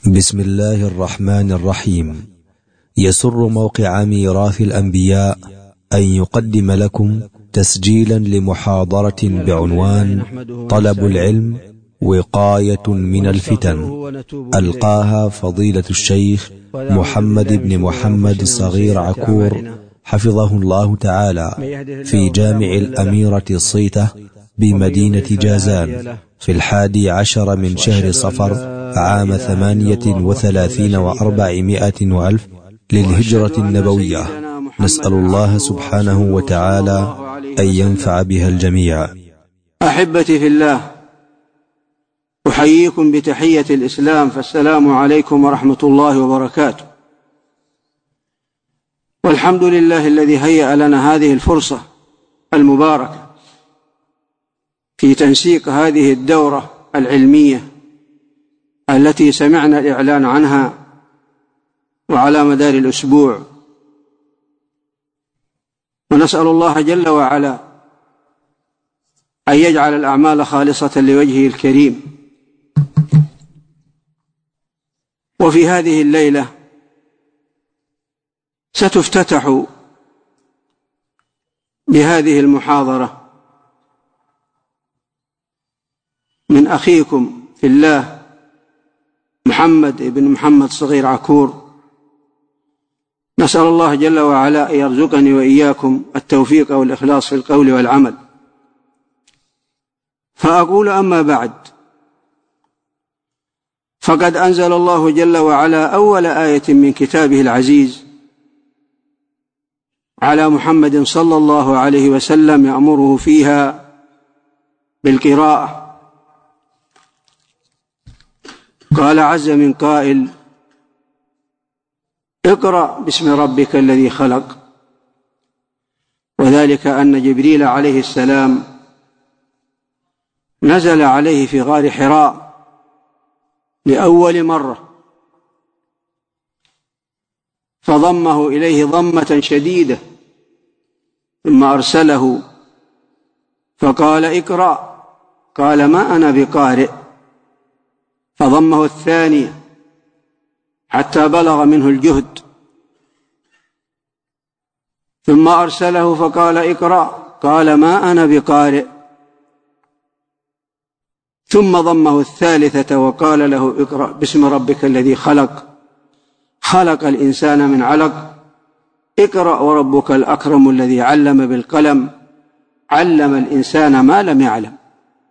بسم الله الرحمن الرحيم. يسر موقع ميراث الأنبياء أن يقدم لكم تسجيلا لمحاضرة بعنوان طلب العلم وقاية من الفتن، ألقاها فضيلة الشيخ محمد بن محمد صغير عكور حفظه الله تعالى في جامع الأميرة الصيتة بمدينة جازان في 11 من شهر صفر عام 38 و400 وألف للهجرة النبوية. نسأل الله سبحانه وتعالى أن ينفع بها الجميع. أحبتي في الله، أحييكم بتحية الإسلام، فالسلام عليكم ورحمة الله وبركاته. والحمد لله الذي هيأ لنا هذه الفرصة المباركة في تنسيق هذه الدورة العلمية التي سمعنا الإعلان عنها وعلى مدار الأسبوع، ونسأل الله جل وعلا أن يجعل الأعمال خالصة لوجهه الكريم. وفي هذه الليلة ستفتتح بهذه المحاضرة من أخيكم في الله محمد بن محمد صغير عكور. نسأل الله جل وعلا أن يرزقني وإياكم التوفيق والإخلاص في القول والعمل. فأقول: أما بعد، فقد أنزل الله جل وعلا أول آية من كتابه العزيز على محمد صلى الله عليه وسلم يأمره فيها بالقراءة. قال عز من قائل: اقرأ باسم ربك الذي خلق. وذلك أن جبريل عليه السلام نزل عليه في غار حراء لأول مرة، فضمه إليه ضمة شديدة، ثم أرسله فقال: اقرأ. قال: ما أنا بقارئ. فضمه الثانية حتى بلغ منه الجهد، ثم أرسله فقال: اقرأ. قال: ما أنا بقارئ. ثم ضمه الثالثة وقال له: اقرأ باسم ربك الذي خلق. خلق الإنسان من علق. اقرأ وربك الأكرم الذي علم بالقلم، علم الإنسان ما لم يعلم.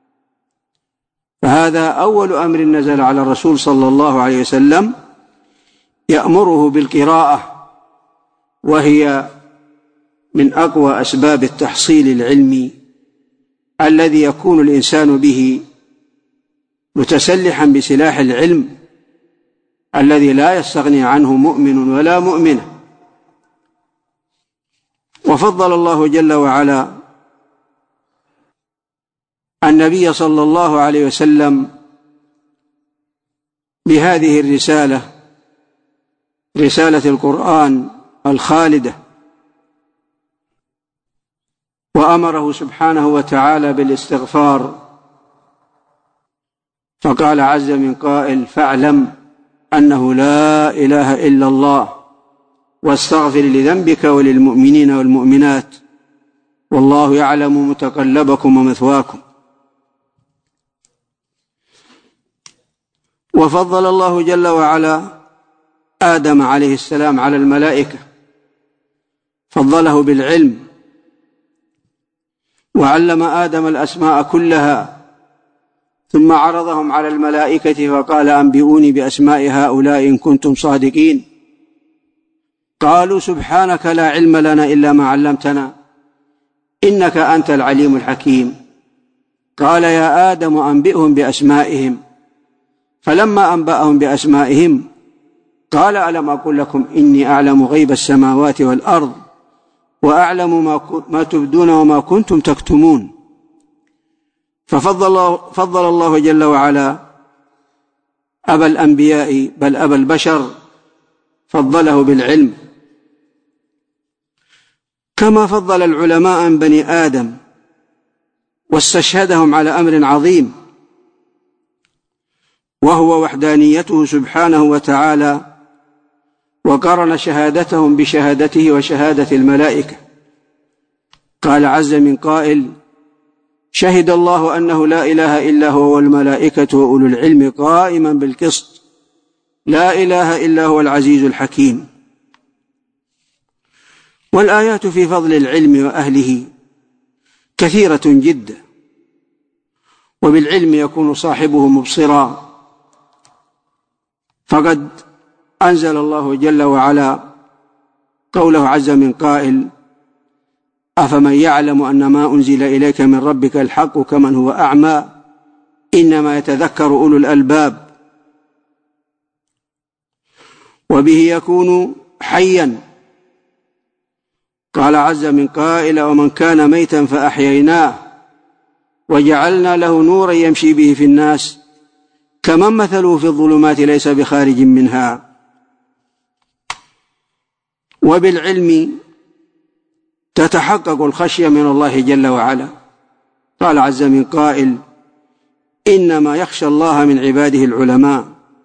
فهذا أول أمر نزل على الرسول صلى الله عليه وسلم يأمره بالقراءة، وهي من أقوى أسباب التحصيل العلمي الذي يكون الإنسان به متسلحا بسلاح العلم الذي لا يستغني عنه مؤمن ولا مؤمنة. وفضل الله جل وعلا النبي صلى الله عليه وسلم بهذه الرسالة، رسالة القرآن الخالدة، وأمره سبحانه وتعالى بالاستغفار. فقال عز من قائل: فاعلم أنه لا إله إلا الله واستغفر لذنبك وللمؤمنين والمؤمنات والله يعلم متقلبكم ومثواكم. وفضل الله جل وعلا آدم عليه السلام على الملائكة، فضله بالعلم، وعلم آدم الأسماء كلها، ثم عرضهم على الملائكة فقال: أنبئوني بأسماء هؤلاء إن كنتم صادقين. قالوا: سبحانك لا علم لنا إلا ما علمتنا إنك أنت العليم الحكيم. قال: يا آدم أنبئهم بأسمائهم. فلما أنبأهم بأسمائهم قال: ألم أقل لكم إني أعلم غيب السماوات والأرض وأعلم ما تبدون وما كنتم تكتمون. ففضل الله جل وعلا أبا الأنبياء بل أبا البشر، فضله بالعلم، كما فضل العلماء من بني آدم واستشهدهم على أمر عظيم، وهو وحدانيته سبحانه وتعالى، وقرن شهادتهم بشهادته وشهادة الملائكة. قال عز من قائل: شهد الله أنه لا إله إلا هو والملائكة وأولو العلم قائما بالقسط لا إله إلا هو العزيز الحكيم. والآيات في فضل العلم وأهله كثيرة جدا، وبالعلم يكون صاحبه مبصرا، فقد أنزل الله جل وعلا قوله عز من قائل: أفمن يعلم أن ما أنزل إليك من ربك الحق كمن هو أعمى إنما يتذكر أولو الألباب. وبه يكون حيا. قال عز من قائل: ومن كان ميتا فأحييناه وجعلنا له نورا يمشي به في الناس كمن مثله في الظلمات ليس بخارج منها. وبالعلم تتحقق الخشية من الله جل وعلا. قال عز من قائل: إنما يخشى الله من عباده العلماء.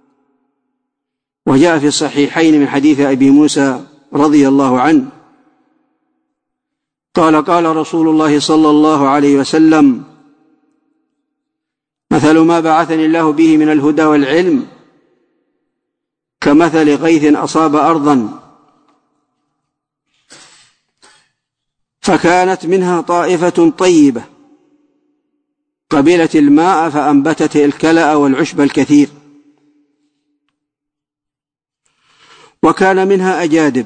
وجاء في الصحيحين من حديث أبي موسى رضي الله عنه قال: قال رسول الله صلى الله عليه وسلم: مثل ما بعثني الله به من الهدى والعلم كمثل غيث أصاب أرضا فكانت منها طائفة طيبة قبلت الماء فأنبتت الكلأ والعشب الكثير، وكان منها أجادب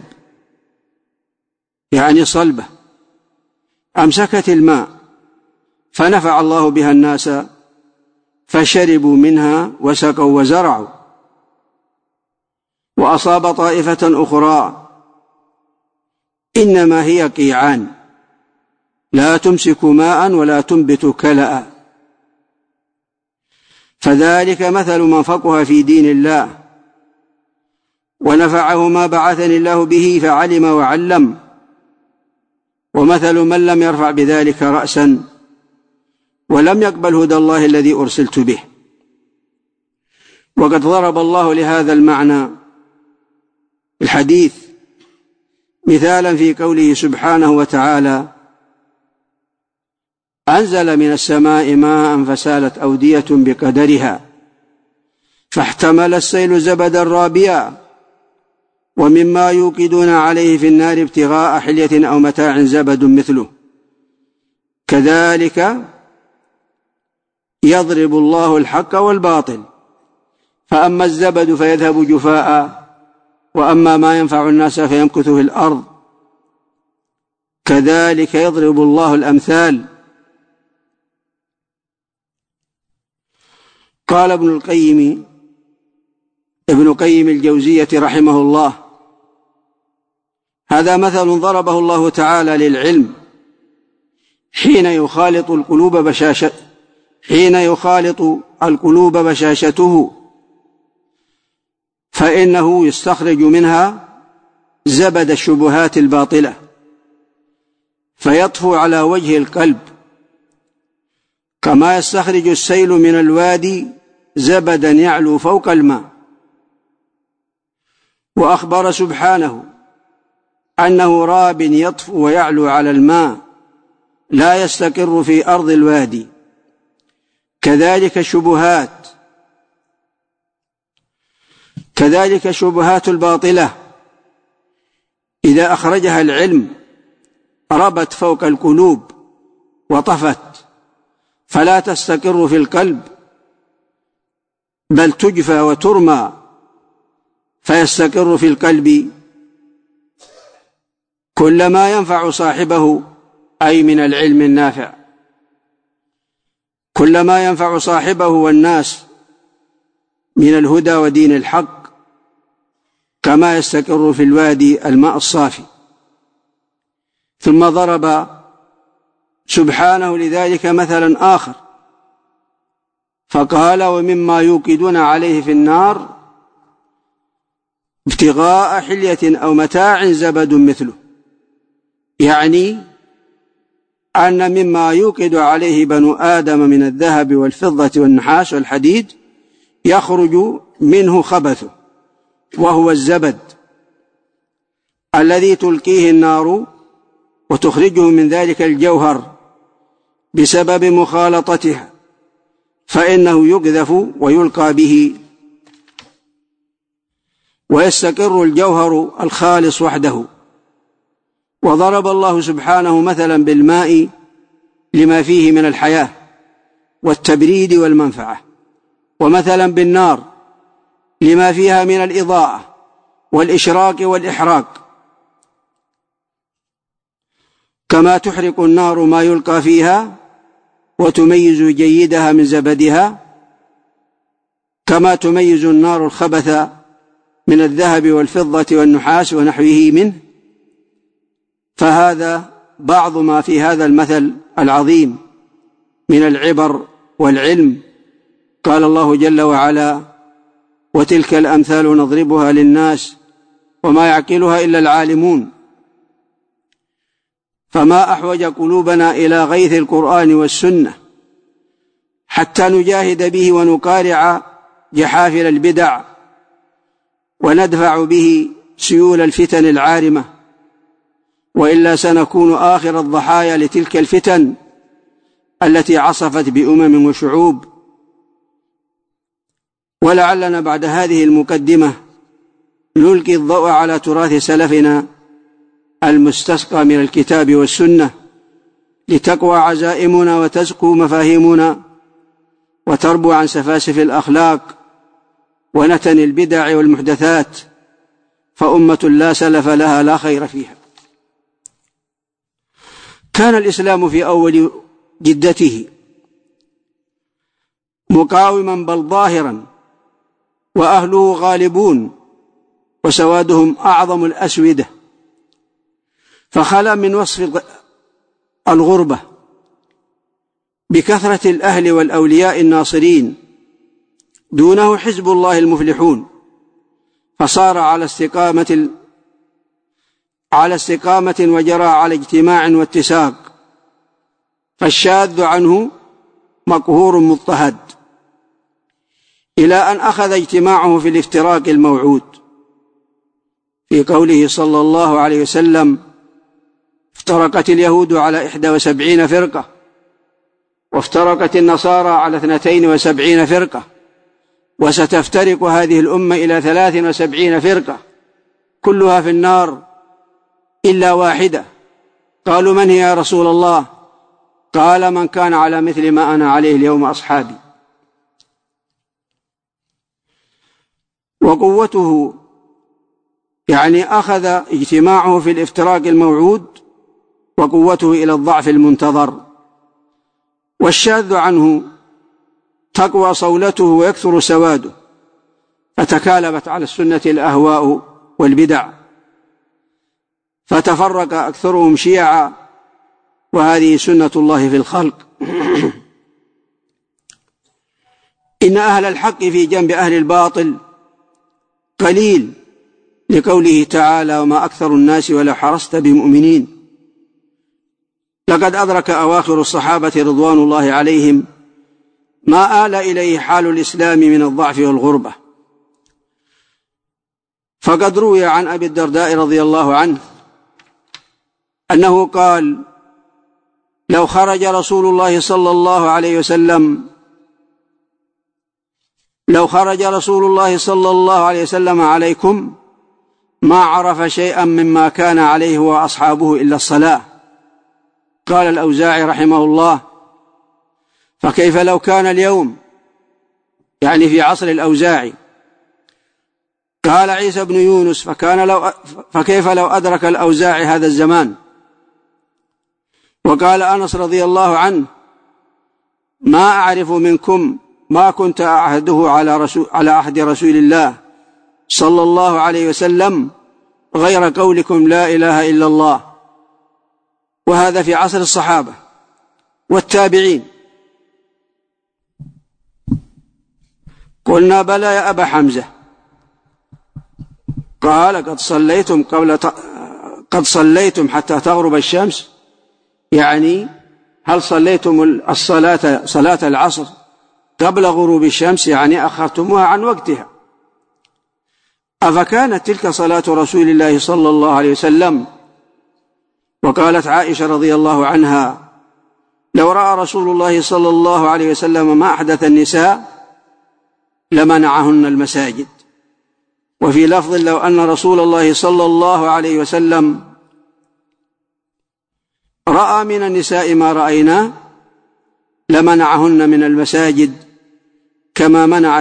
يعني صلبة أمسكت الماء فنفع الله بها الناس فشربوا منها وسقوا وزرعوا. وأصاب طائفة أخرى إنما هي قيعان لا تمسك ماء ولا تنبت كلأ، فذلك مثل من فقه في دين الله ونفعه ما بعثني الله به فعلم وعلم، ومثل من لم يرفع بذلك رأسا ولم يقبل هدى الله الذي أرسلت به. وقد ضرب الله لهذا المعنى الحديث مثالا في قوله سبحانه وتعالى: أنزل من السماء ماء فسالت أودية بقدرها فاحتمل السيل زبدا رابيا ومما يوقدون عليه في النار ابتغاء حلية أو متاع زبد مثله كذلك يضرب الله الحق والباطل فأما الزبد فيذهب جفاء وأما ما ينفع الناس فيمكث في الأرض كذلك يضرب الله الأمثال. قال ابن قيم الجوزية رحمه الله: هذا مثل ضربه الله تعالى للعلم حين يخالط القلوب بشاشته، فإنه يستخرج منها زبد الشبهات الباطلة فيطفو على وجه القلب، كما يستخرج السيل من الوادي زبدا يعلو فوق الماء. وأخبر سبحانه أنه راب يطفو ويعلو على الماء لا يستقر في أرض الوادي. كذلك الشبهات الباطلة إذا أخرجها العلم ربت فوق القلوب وطفت فلا تستقر في القلب بل تجفى وترمى، فيستقر في القلب كل ما ينفع صاحبه أي من العلم النافع، كل ما ينفع صاحبه والناس من الهدى ودين الحق، كما يستقر في الوادي الماء الصافي. ثم ضرب سبحانه لذلك مثلا آخر فقال: ومما يوقدون عليه في النار ابتغاء حلية أو متاع زبد مثله، يعني أن مما يوقد عليه بنو آدم من الذهب والفضة والنحاس والحديد يخرج منه خبثه، وهو الزبد الذي تلقيه النار وتخرجه من ذلك الجوهر بسبب مخالطتها، فإنه يقذف ويلقى به ويستقر الجوهر الخالص وحده. وضرب الله سبحانه مثلا بالماء لما فيه من الحياة والتبريد والمنفعة، ومثلا بالنار لما فيها من الإضاءة والإشراق والإحراق، كما تحرق النار ما يلقى فيها وتميز جيدها من زبدها، كما تميز النار الخبث من الذهب والفضة والنحاس ونحوه منه. فهذا بعض ما في هذا المثل العظيم من العبر والعلم. قال الله جل وعلا: وتلك الأمثال نضربها للناس وما يعقلها إلا العالمون. فما أحوج قلوبنا إلى غيث القرآن والسنة حتى نجاهد به ونقارع جحافل البدع وندفع به سيول الفتن العارمة، وإلا سنكون آخر الضحايا لتلك الفتن التي عصفت بأمم وشعوب. ولعلنا بعد هذه المقدمة نلقي الضوء على تراث سلفنا المستسقى من الكتاب والسنة، لتقوى عزائمنا وتزكو مفاهيمنا وتربو عن سفاسف الأخلاق ونتن البدع والمحدثات، فأمة لا سلف لها لا خير فيها. كان الإسلام في أول جدته مقاوما بل ظاهرا، وأهله غالبون وسوادهم أعظم الأسودة، فخلا من وصف الغربة بكثرة الأهل والأولياء الناصرين، دونه حزب الله المفلحون، فصار على استقامة وجرى على اجتماع واتساق، فالشاذ عنه مقهور مضطهد، إلى أن أخذ اجتماعه في الافتراق الموعود في قوله صلى الله عليه وسلم: افترقت اليهود على 71 فرقة، وافترقت النصارى على 72 فرقة، وستفترق هذه الأمة إلى 73 فرقة كلها في النار إلا واحدة. قالوا: من هي يا رسول الله؟ قال: من كان على مثل ما أنا عليه اليوم أصحابي. وقوته يعني أخذ اجتماعه في الافتراق الموعود وقوته إلى الضعف المنتظر، والشاذ عنه تقوى صولته ويكثر سواده، فتكالبت على السنة الأهواء والبدع، فتفرق أكثرهم شيعا، وهذه سنة الله في الخلق. إن أهل الحق في جنب أهل الباطل قليل، لقوله تعالى: وما أكثر الناس ولو حرصت بمؤمنين. لقد أدرك أواخر الصحابة رضوان الله عليهم ما آل إليه حال الإسلام من الضعف والغربة، فقد روي عن أبي الدرداء رضي الله عنه أنه قال: لو خرج رسول الله صلى الله عليه وسلم عليكم ما عرف شيئا مما كان عليه وأصحابه إلا الصلاة. قال الأوزاعي رحمه الله: فكيف لو كان اليوم، يعني في عصر الأوزاعي. قال عيسى بن يونس: فكيف لو أدرك الأوزاعي هذا الزمان. وقال أنس رضي الله عنه: ما أعرف منكم ما كنت أعهده على عهد رسول الله صلى الله عليه وسلم غير قولكم لا إله إلا الله. وهذا في عصر الصحابة والتابعين. قلنا: بلى يا أبا حمزة. قال: قد صليتم حتى تغرب الشمس، يعني هل صليتم صلاة العصر قبل غروب الشمس، يعني أخرتموها عن وقتها. أفكانت تلك صلاة رسول الله صلى الله عليه وسلم؟ وقالت عائشة رضي الله عنها: لو رأى رسول الله صلى الله عليه وسلم ما أحدث النساء لمنعهن المساجد. وفي لفظ: لو أن رسول الله صلى الله عليه وسلم رأى من النساء ما رأينا لمنعهن من المساجد كما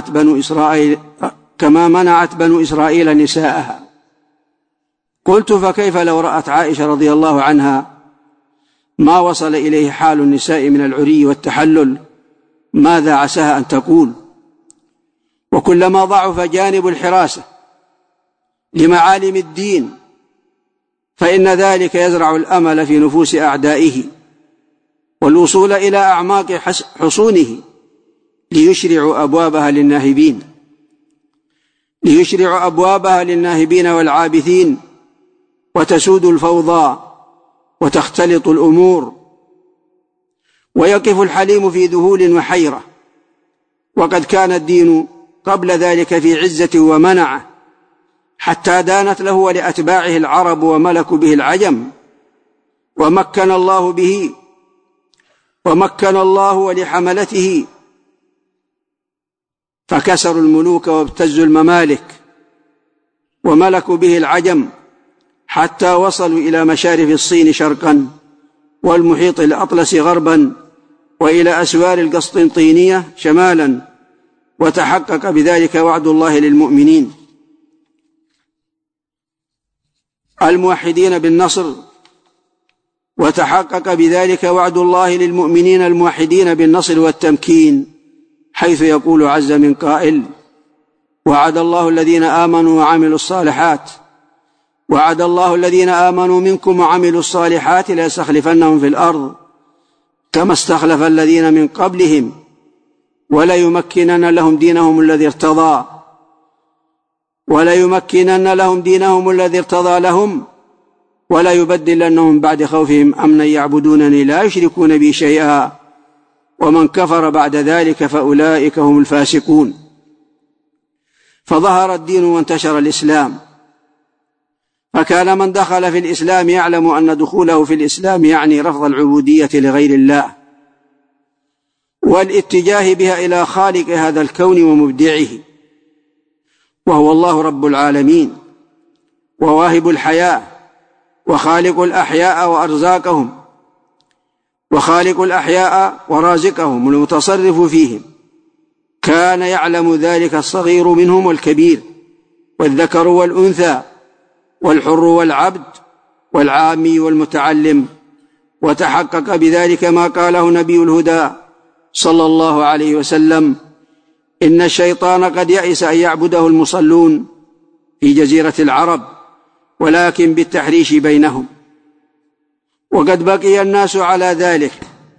منعت بنو إسرائيل نساءها. قلت: فكيف لو رأت عائشة رضي الله عنها ما وصل إليه حال النساء من العري والتحلل، ماذا عساها أن تقول؟ وكلما ضعف جانب الحراسة لمعالم الدين فإن ذلك يزرع الأمل في نفوس أعدائه والوصول إلى أعماق حصونه ليشرع أبوابها للناهبين والعابثين، وتسود الفوضى وتختلط الأمور، ويقف الحليم في ذهول وحيرة. وقد كان الدين قبل ذلك في عزة ومنعه، حتى دانت له ولأتباعه العرب وملكوا به العجم، ومكن الله ولحملته فكسروا الملوك وابتزوا الممالك وملكوا به العجم، حتى وصلوا إلى مشارف الصين شرقا والمحيط الأطلسي غربا وإلى أسوار القسطنطينية شمالا، وتحقق بذلك وعد الله للمؤمنين الموحدين بالنصر، وتحقق بذلك وعد الله للمؤمنين الموحدين بالنصر والتمكين، حيث يقول عز من قائل: وعد الله الذين آمنوا منكم وعملوا الصالحات ليستخلفنهم في الأرض كما استخلف الذين من قبلهم وليمكنن لهم دينهم الذي ارتضى لهم وليبدلنهم بعد خوفهم أمنا يعبدونني لا يشركون بي شيئا ومن كفر بعد ذلك فأولئك هم الفاسقون. فظهر الدين وانتشر الإسلام، فكان من دخل في الإسلام يعلم أن دخوله في الإسلام يعني رفض العبودية لغير الله والاتجاه بها إلى خالق هذا الكون ومبدعه، وهو الله رب العالمين وواهب الحياة وخالق الأحياء ورازقهم المتصرف فيهم. كان يعلم ذلك الصغير منهم والكبير والذكر والأنثى والحر والعبد والعامي والمتعلم، وتحقق بذلك ما قاله نبي الهدى صلى الله عليه وسلم: إن الشيطان قد يئس أن يعبده المصلون في جزيرة العرب ولكن بالتحريش بينهم. وقد بقي الناس على ذلك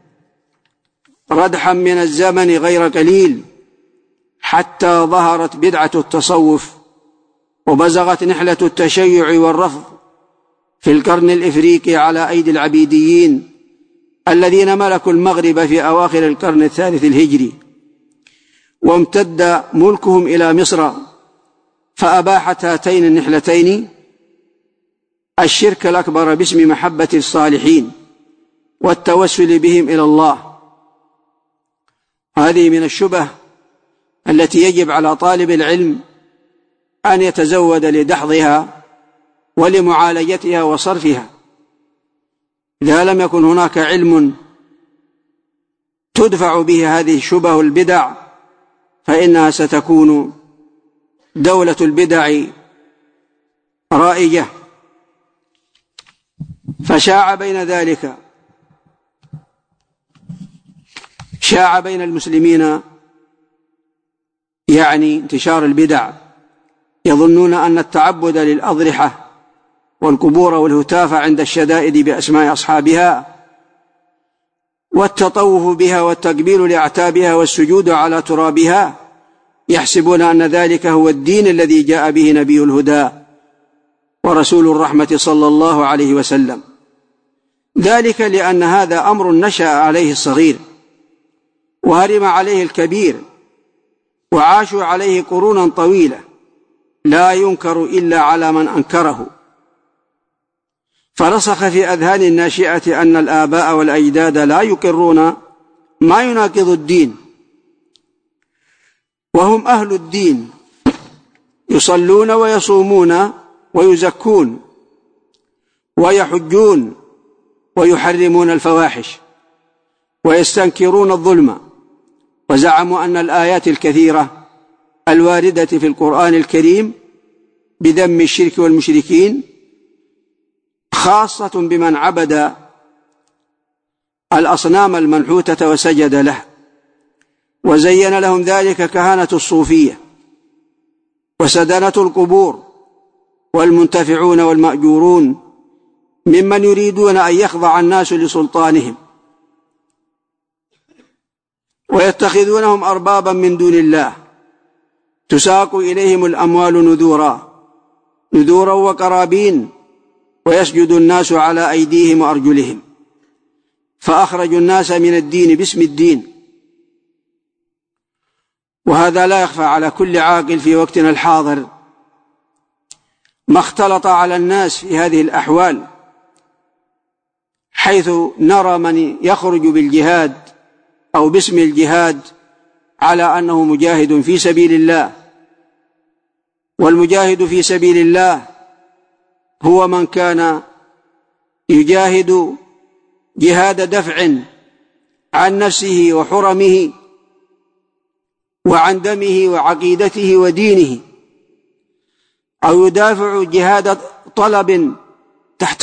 ردحا من الزمن غير قليل، حتى ظهرت بدعة التصوف وبزغت نحلة التشيع والرفض في القرن الإفريقي على أيدي العبيديين الذين ملكوا المغرب في أواخر القرن الثالث الهجري، وامتد ملكهم إلى مصر، فأباحت هاتين النحلتين الشرك الأكبر باسم محبة الصالحين والتوسل بهم إلى الله. هذه من الشبه التي يجب على طالب العلم أن يتزود لدحضها ولمعالجتها وصرفها. إذا لم يكن هناك علم تدفع به هذه الشبه البدع فإنها ستكون دولة البدع رائجة. فشاع بين المسلمين يعني انتشار البدع، يظنون أن التعبد للأضرحة والقبور والهتاف عند الشدائد بأسماء أصحابها والتطوف بها والتقبيل لأعتابها والسجود على ترابها، يحسبون أن ذلك هو الدين الذي جاء به نبي الهدى ورسول الرحمة صلى الله عليه وسلم. ذلك لأن هذا أمر نشأ عليه الصغير وهرم عليه الكبير، وعاشوا عليه قرونا طويلة لا ينكر إلا على من أنكره، فرسخ في أذهان الناشئة أن الآباء والأجداد لا يقرون ما يناقض الدين، وهم أهل الدين، يصلون ويصومون ويزكون ويحجون ويحرمون الفواحش ويستنكرون الظلم، وزعموا أن الآيات الكثيرة الواردة في القرآن الكريم بذم الشرك والمشركين خاصة بمن عبد الأصنام المنحوتة وسجد له، وزين لهم ذلك كهنة الصوفية وسدنة القبور والمنتفعون والمأجورون ممن يريدون أن يخضع الناس لسلطانهم ويتخذونهم أربابا من دون الله تساق إليهم الأموال نذورا وقرابين، ويسجد الناس على أيديهم وأرجلهم، فأخرجوا الناس من الدين باسم الدين. وهذا لا يخفى على كل عاقل في وقتنا الحاضر ما اختلط على الناس في هذه الأحوال، حيث نرى من يخرج بالجهاد أو باسم الجهاد على أنه مجاهد في سبيل الله، والمجاهد في سبيل الله هو من كان يجاهد جهاد دفع عن نفسه وحرمه وعن دمه وعقيدته ودينه، أو يدافع جهاد طلب تحت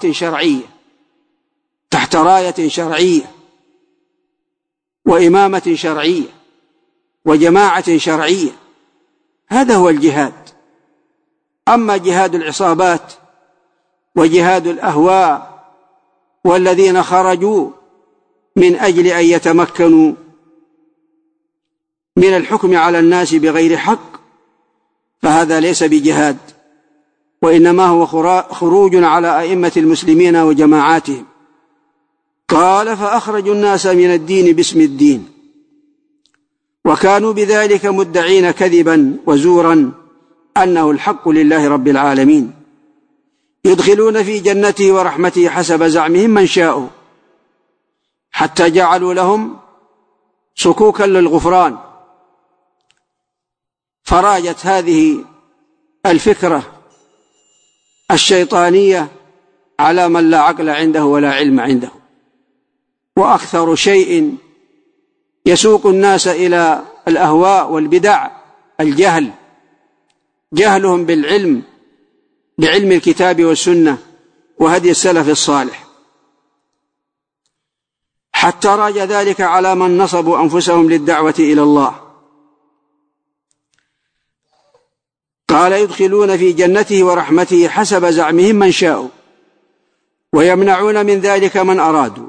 راية شرعية وإمامة شرعية وجماعة شرعية، هذا هو الجهاد. أما جهاد العصابات وجهاد الأهواء والذين خرجوا من أجل أن يتمكنوا من الحكم على الناس بغير حق، فهذا ليس بجهاد، وإنما هو خروج على أئمة المسلمين وجماعاتهم. قال: فأخرجوا الناس من الدين باسم الدين، وكانوا بذلك مدعين كذبا وزورا أنه الحق لله رب العالمين، يدخلون في جنته ورحمته حسب زعمهم من شاءوا، حتى جعلوا لهم صكوكا للغفران. فراجت هذه الفكرة الشيطانية على من لا عقل عنده ولا علم عنده، وأكثر شيء يسوق الناس إلى الأهواء والبدع الجهل، جهلهم بعلم الكتاب والسنة وهدي السلف الصالح، حتى راج ذلك على من نصبوا أنفسهم للدعوة إلى الله. قال: يدخلون في جنته ورحمته حسب زعمهم من شاءوا، ويمنعون من ذلك من أرادوا،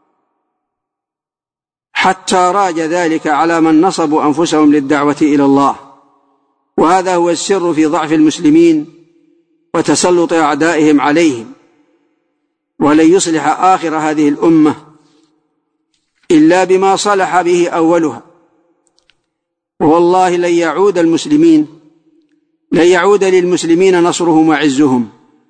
حتى راج ذلك على من نصبوا أنفسهم للدعوة إلى الله. وهذا هو السر في ضعف المسلمين وتسلط أعدائهم عليهم، ولن يصلح آخر هذه الأمة إلا بما صلح به أولها. والله لن يعود للمسلمين نصرهم وعزهم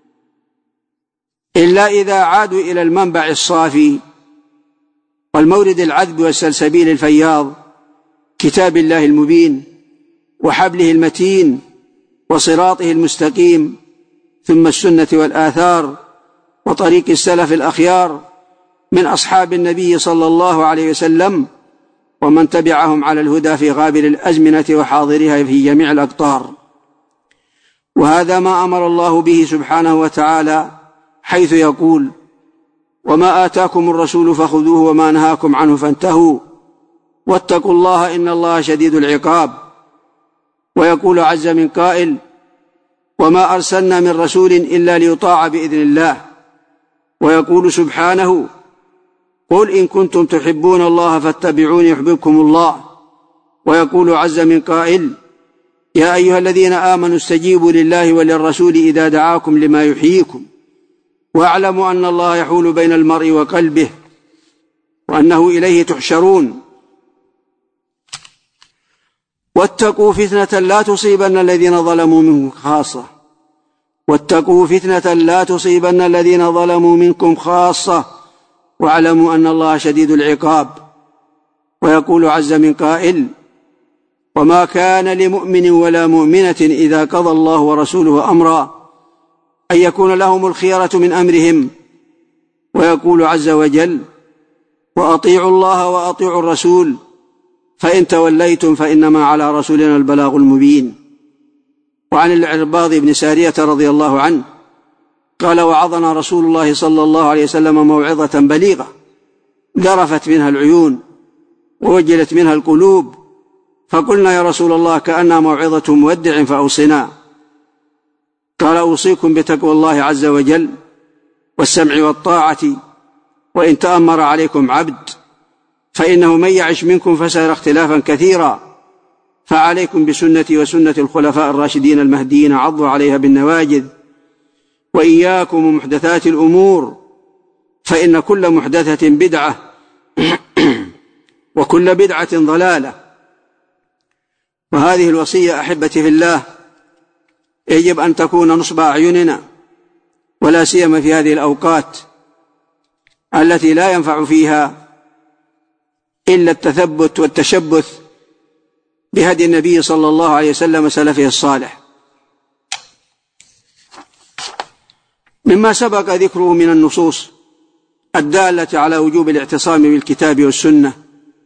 إلا إذا عادوا إلى المنبع الصافي والمورد العذب والسلسبيل الفياض، كتاب الله المبين وحبله المتين وصراطه المستقيم، ثم السنة والآثار وطريق السلف الأخيار من أصحاب النبي صلى الله عليه وسلم، ومن تبعهم على الهدى في غابر الأزمنة وحاضرها في جميع الأقطار. وهذا ما أمر الله به سبحانه وتعالى، حيث يقول: وما آتاكم الرسول فخذوه وما نهاكم عنه فانتهوا واتقوا الله إن الله شديد العقاب. ويقول عز من قائل: وما أرسلنا من رسول إلا ليطاع بإذن الله. ويقول سبحانه: قل إن كنتم تحبون الله فاتبعوني يحببكم الله. ويقول عز من قائل: يا أيها الذين آمنوا استجيبوا لله وللرسول إذا دعاكم لما يحييكم واعلموا أن الله يحول بين المرء وقلبه وأنه إليه تحشرون. واتقوا فتنة لا تصيبن الذين ظلموا منكم خاصة واتقوا فتنة لا تصيبن الذين ظلموا منكم خاصة واعلموا أن الله شديد العقاب. ويقول عز من قائل: وما كان لمؤمن ولا مؤمنة إذا قضى الله ورسوله أمرا أن يكون لهم الخيرة من أمرهم. ويقول عز وجل: وأطيعوا الله وأطيعوا الرسول فإن توليتم فإنما على رسولنا البلاغ المبين. وعن العرباض بن سارية رضي الله عنه قال: وعظنا رسول الله صلى الله عليه وسلم موعظة بليغة ذرفت منها العيون ووجلت منها القلوب، فقلنا: يا رسول الله كأنها موعظة مودع فأوصنا. قال: أوصيكم بتقوى الله عز وجل والسمع والطاعة وإن تأمر عليكم عبد، فإنه من يعش منكم فسيرى اختلافا كثيرا، فعليكم بسنتي وسنة الخلفاء الراشدين المهديين عضوا عليها بالنواجذ، وإياكم ومحدثات الأمور فإن كل محدثة بدعة وكل بدعة ضلالة. وهذه الوصية أحبتي في الله يجب أن تكون نصب أعيننا، ولا سيما في هذه الأوقات التي لا ينفع فيها إلا التثبت والتشبث بهدي النبي صلى الله عليه وسلم وسلفه الصالح. مما سبق ذكره من النصوص الدالة على وجوب الاعتصام بالكتاب والسنة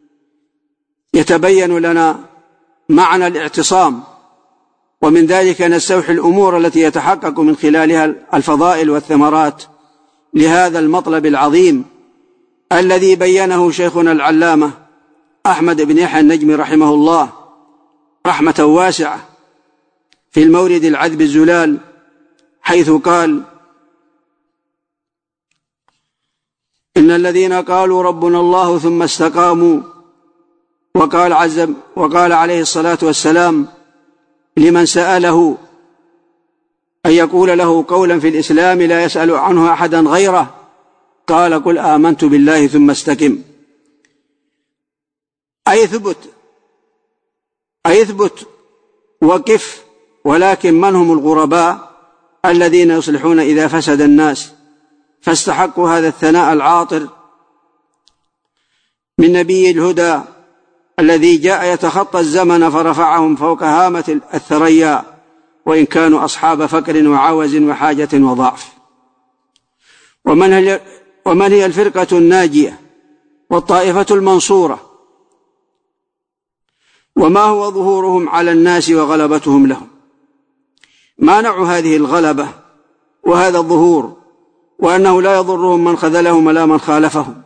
يتبين لنا معنى الاعتصام، ومن ذلك نستوحي الأمور التي يتحقق من خلالها الفضائل والثمرات لهذا المطلب العظيم الذي بينه شيخنا العلامة أحمد بن يحيى النجمي رحمه الله رحمة واسعة في المورد العذب الزلال، حيث قال: إن الذين قالوا ربنا الله ثم استقاموا. وقال عليه الصلاة والسلام لمن سأله أن يقول له قولا في الإسلام لا يسأل عنه أحدا غيره، قال: قل آمنت بالله ثم استقم. أي اثبت وقف، ولكن من هم الغرباء الذين يصلحون إذا فسد الناس؟ فاستحقوا هذا الثناء العاطر من نبي الهدى الذي جاء يتخطى الزمن فرفعهم فوق هامة الثريا، وإن كانوا أصحاب فقر وعوز وحاجة وضعف. ومن هي الفرقة الناجية والطائفة المنصورة؟ وما هو ظهورهم على الناس وغلبتهم لهم؟ ما نوع هذه الغلبة وهذا الظهور، وأنه لا يضرهم من خذلهم ولا من خالفهم؟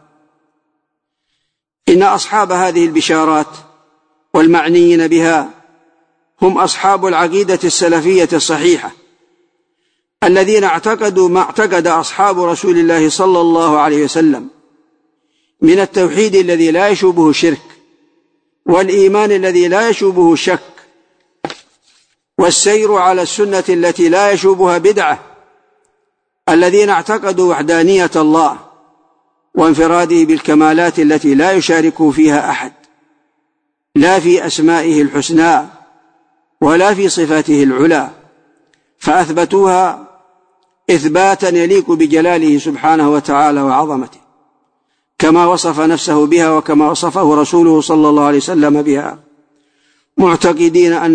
إن أصحاب هذه البشارات والمعنيين بها هم أصحاب العقيدة السلفية الصحيحة الذين اعتقدوا ما اعتقد أصحاب رسول الله صلى الله عليه وسلم من التوحيد الذي لا يشوبه شرك، والإيمان الذي لا يشوبه شك، والسير على السنة التي لا يشوبها بدعة، الذين اعتقدوا وحدانية الله وانفراده بالكمالات التي لا يشاركه فيها أحد، لا في أسمائه الحسنى ولا في صفاته العلى، فأثبتوها إثباتا يليق بجلاله سبحانه وتعالى وعظمته، كما وصف نفسه بها وكما وصفه رسوله صلى الله عليه وسلم بها، معتقدين أن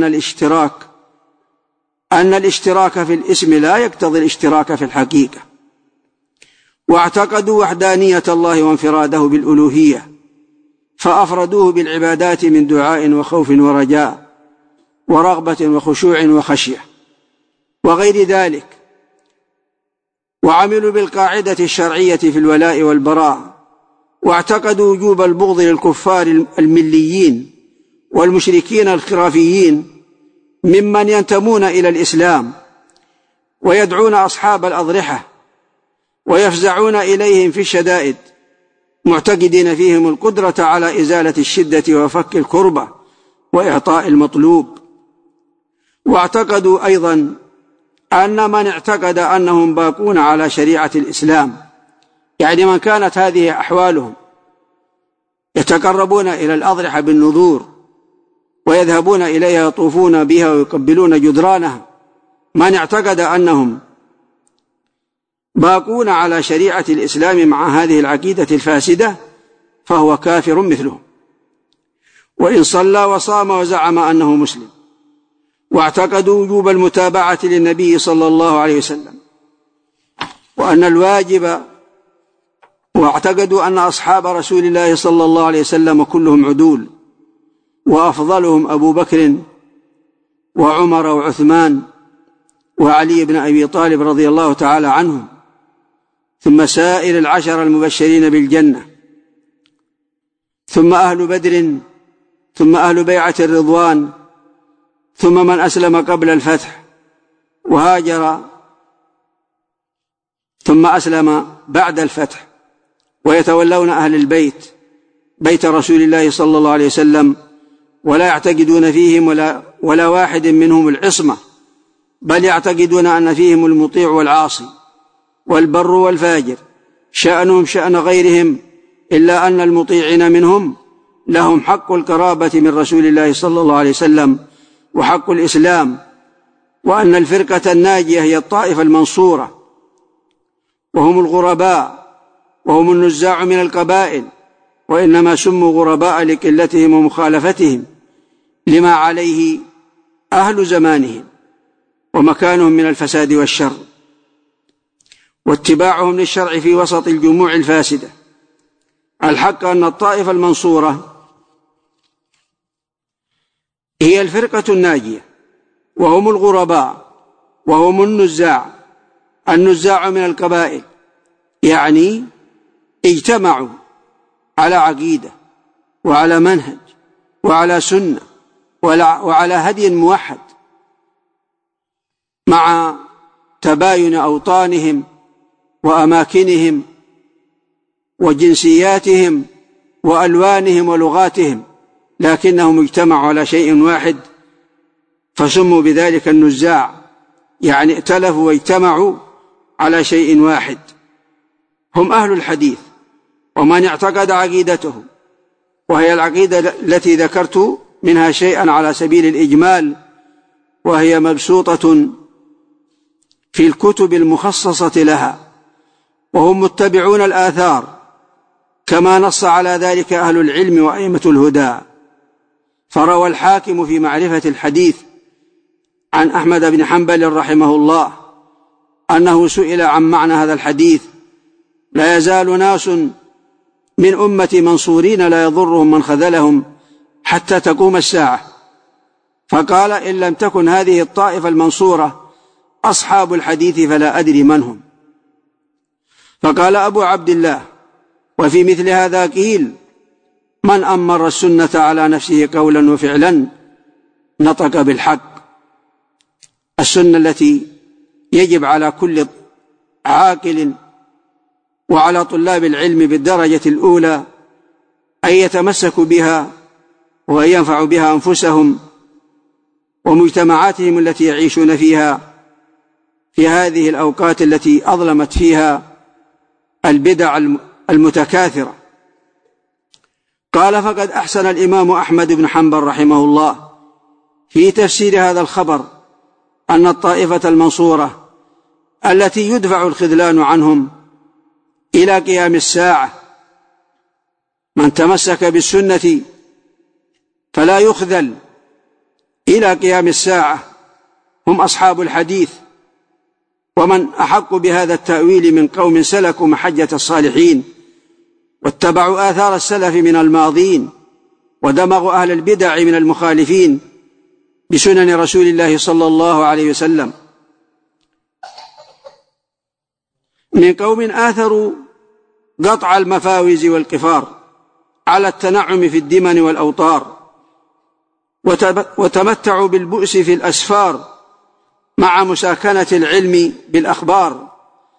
الاشتراك في الاسم لا يقتضي الاشتراك في الحقيقة، واعتقدوا وحدانية الله وانفراده بالألوهية، فأفردوه بالعبادات من دعاء وخوف ورجاء ورغبة وخشوع وخشية وغير ذلك، وعملوا بالقاعدة الشرعية في الولاء والبراء، واعتقدوا وجوب البغض للكفار المليين والمشركين الخرافيين ممن ينتمون إلى الإسلام ويدعون أصحاب الأضرحة ويفزعون إليهم في الشدائد، معتقدين فيهم القدرة على إزالة الشدة وفك الكربة وإعطاء المطلوب. واعتقدوا أيضا أن من اعتقد أنهم باقون على شريعة الإسلام، يعني من كانت هذه أحوالهم، يتقربون إلى الأضرحة بالنذور ويذهبون إليها يطوفون بها ويقبلون جدرانها. من اعتقد أنهم باقون على شريعة الإسلام مع هذه العقيدة الفاسدة فهو كافر مثلهم، وإن صلى وصام وزعم أنه مسلم. واعتقدوا وجوب المتابعة للنبي صلى الله عليه وسلم وأن الواجب، واعتقدوا أن أصحاب رسول الله صلى الله عليه وسلم كلهم عدول، وأفضلهم أبو بكر وعمر وعثمان وعلي بن أبي طالب رضي الله تعالى عنهم، ثم سائر العشر المبشرين بالجنة، ثم أهل بدر، ثم أهل بيعة الرضوان، ثم من أسلم قبل الفتح وهاجر ثم أسلم بعد الفتح، ويتولون أهل البيت بيت رسول الله صلى الله عليه وسلم، ولا يعتقدون فيهم ولا واحد منهم العصمة، بل يعتقدون أن فيهم المطيع والعاصي والبر والفاجر، شأنهم شأن غيرهم، إلا أن المطيعين منهم لهم حق القرابة من رسول الله صلى الله عليه وسلم وحق الإسلام، وأن الفرقة الناجية هي الطائفة المنصورة، وهم الغرباء وهم النزاع من القبائل، وإنما سموا غرباء لقلتهم ومخالفتهم لما عليه أهل زمانهم ومكانهم من الفساد والشر، واتباعهم للشرع في وسط الجموع الفاسدة. الحق أن الطائفة المنصورة هي الفرقة الناجية، وهم الغرباء وهم النزاع من القبائل، يعني اجتمعوا على عقيدة وعلى منهج وعلى سنة وعلى هدي موحد، مع تباين أوطانهم وأماكنهم وجنسياتهم وألوانهم ولغاتهم، لكنهم اجتمعوا على شيء واحد فسموا بذلك النزاع، يعني ائتلفوا واجتمعوا على شيء واحد. هم أهل الحديث، ومن اعتقد عقيدته، وهي العقيدة التي ذكرت منها شيئا على سبيل الإجمال، وهي مبسوطة في الكتب المخصصة لها، وهم متبعون الآثار كما نص على ذلك أهل العلم وأئمة الهدى. فروى الحاكم في معرفة الحديث عن أحمد بن حنبل رحمه الله أنه سئل عن معنى هذا الحديث: لا يزال ناس من أمتي منصورين لا يضرهم من خذلهم حتى تقوم الساعة. فقال: إن لم تكن هذه الطائفة المنصورة أصحاب الحديث فلا أدري من هم. فقال أبو عبد الله: وفي مثل هذا قيل: من أمر السنة على نفسه قولا وفعلا نطق بالحق. السنة التي يجب على كل عاقل وعلى طلاب العلم بالدرجة الأولى أن يتمسكوا بها وأن ينفعوا بها أنفسهم ومجتمعاتهم التي يعيشون فيها في هذه الأوقات التي أظلمت فيها البدع المتكاثرة. قال: فقد أحسن الإمام أحمد بن حنبل رحمه الله في تفسير هذا الخبر أن الطائفة المنصورة التي يدفع الخذلان عنهم إلى قيام الساعة من تمسك بالسنة فلا يخذل إلى قيام الساعة هم أصحاب الحديث. ومن أحق بهذا التأويل من قوم سلكوا محجة الصالحين واتبعوا آثار السلف من الماضين ودمغوا أهل البدع من المخالفين بسنن رسول الله صلى الله عليه وسلم، من قوم آثروا قطع المفاوز والقفار على التنعم في الدمن والأوطار، وتمتعوا بالبؤس في الأسفار مع مساكنة العلم بالأخبار.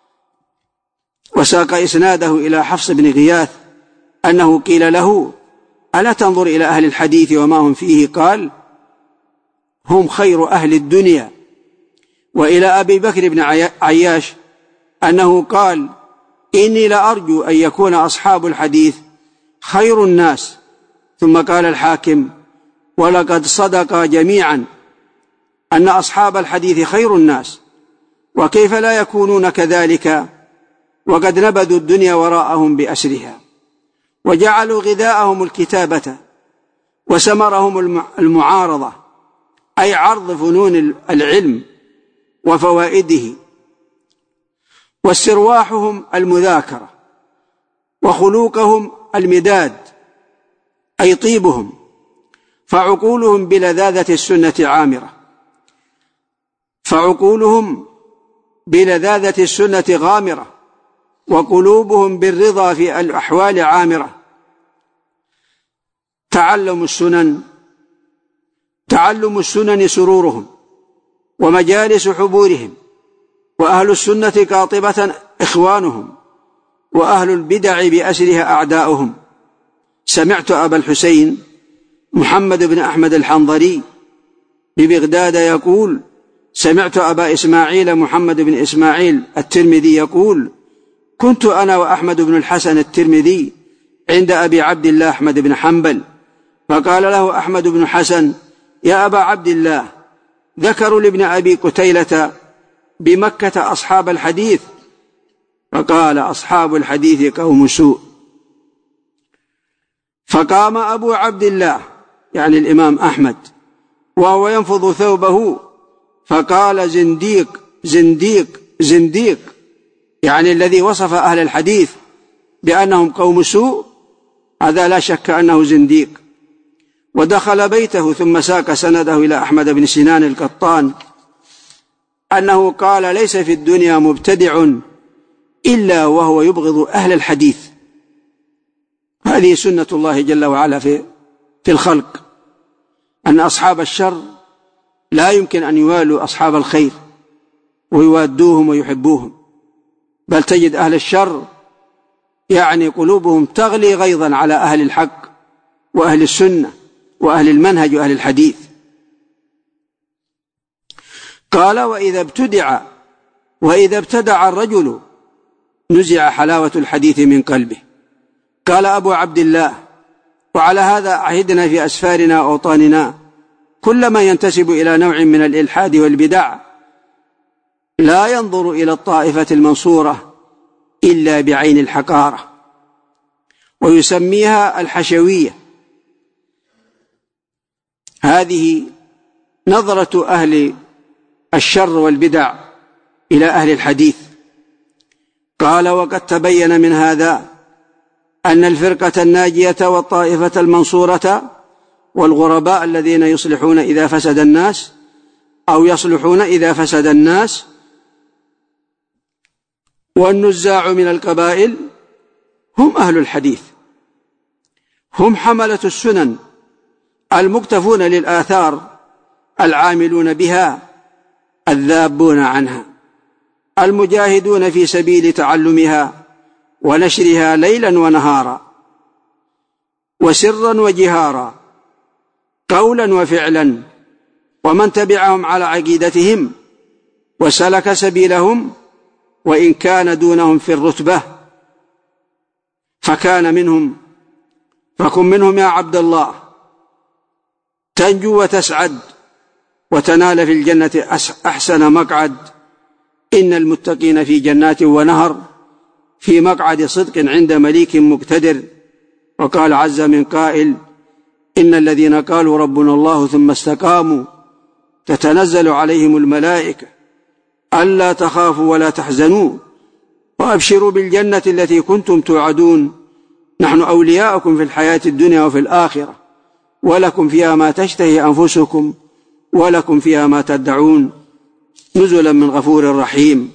وساق إسناده إلى حفص بن غياث أنه قيل له: ألا تنظر إلى أهل الحديث وما هم فيه؟ قال: هم خير أهل الدنيا. وإلى أبي بكر بن عياش أنه قال: إني لأرجو أن يكون أصحاب الحديث خير الناس. ثم قال الحاكم: ولقد صدق جميعا أن أصحاب الحديث خير الناس، وكيف لا يكونون كذلك وقد نبذوا الدنيا وراءهم بأسرها، وجعلوا غذاءهم الكتابة وسمرهم المعارضة، أي عرض فنون العلم وفوائده، واسترواحهم المذاكرة، وخلوقهم المداد أي طيبهم، فعقولهم بلذاذة السنة عامرة، غامرة، وقلوبهم بالرضا في الأحوال عامرة. تعلم السنن سرورهم ومجالس حبورهم، وأهل السنة قاطبة إخوانهم، وأهل البدع بأسرها أعداؤهم. سمعت أبا الحسين محمد بن أحمد الحنظري ببغداد يقول: سمعت أبا إسماعيل محمد بن إسماعيل الترمذي يقول: كنت أنا وأحمد بن الحسن الترمذي عند أبي عبد الله أحمد بن حنبل، فقال له أحمد بن حسن: يا أبا عبد الله، ذكروا لابن أبي قتيلة بمكة أصحاب الحديث، فقال: أصحاب الحديث قوم سوء. فقام أبو عبد الله يعني الإمام أحمد وهو ينفض ثوبه فقال: زنديق زنديق زنديق، يعني الذي وصف أهل الحديث بأنهم قوم سوء، هذا لا شك أنه زنديق. ودخل بيته ثم ساق سنده إلى أحمد بن سنان القطان أنه قال: ليس في الدنيا مبتدع إلا وهو يبغض أهل الحديث. هذه سنة الله جل وعلا في الخلق، أن أصحاب الشر لا يمكن أن يوالوا أصحاب الخير ويوادوهم ويحبوهم، بل تجد أهل الشر يعني قلوبهم تغلي غيظا على أهل الحق وأهل السنة وأهل المنهج وأهل الحديث. قال: وإذا ابتدع الرجل نزع حلاوة الحديث من قلبه. قال أبو عبد الله: وعلى هذا عهدنا في أسفارنا وأوطاننا كل ما ينتسب إلى نوع من الإلحاد والبدع لا ينظر إلى الطائفة المنصورة إلا بعين الحقارة، ويسميها الحشوية. هذه نظرة أهل الشر والبدع إلى أهل الحديث. قال: وقد تبين من هذا أن الفرقة الناجية والطائفة المنصورة والغرباء الذين يصلحون إذا فسد الناس أو يصلحون إذا فسد الناس والنزاع من القبائل هم أهل الحديث، هم حملة السنن المكتفون للآثار العاملون بها الذابون عنها المجاهدون في سبيل تعلمها ونشرها ليلا ونهارا وسرا وجهارا قولا وفعلا، ومن تبعهم على عقيدتهم وسلك سبيلهم وإن كان دونهم في الرتبة فكن منهم يا عبد الله تنجو وتسعد وتنال في الجنة أحسن مقعد. إن المتقين في جنات ونهر في مقعد صدق عند مليك مقتدر. وقال عز من قائل: إن الذين قالوا ربنا الله ثم استقاموا تتنزل عليهم الملائكة ألا تخافوا ولا تحزنوا وأبشروا بالجنة التي كنتم توعدون نحن أولياؤكم في الحياة الدنيا وفي الآخرة ولكم فيها ما تشتهي أنفسكم ولكم فيها ما تدعون نزلا من غفور رحيم.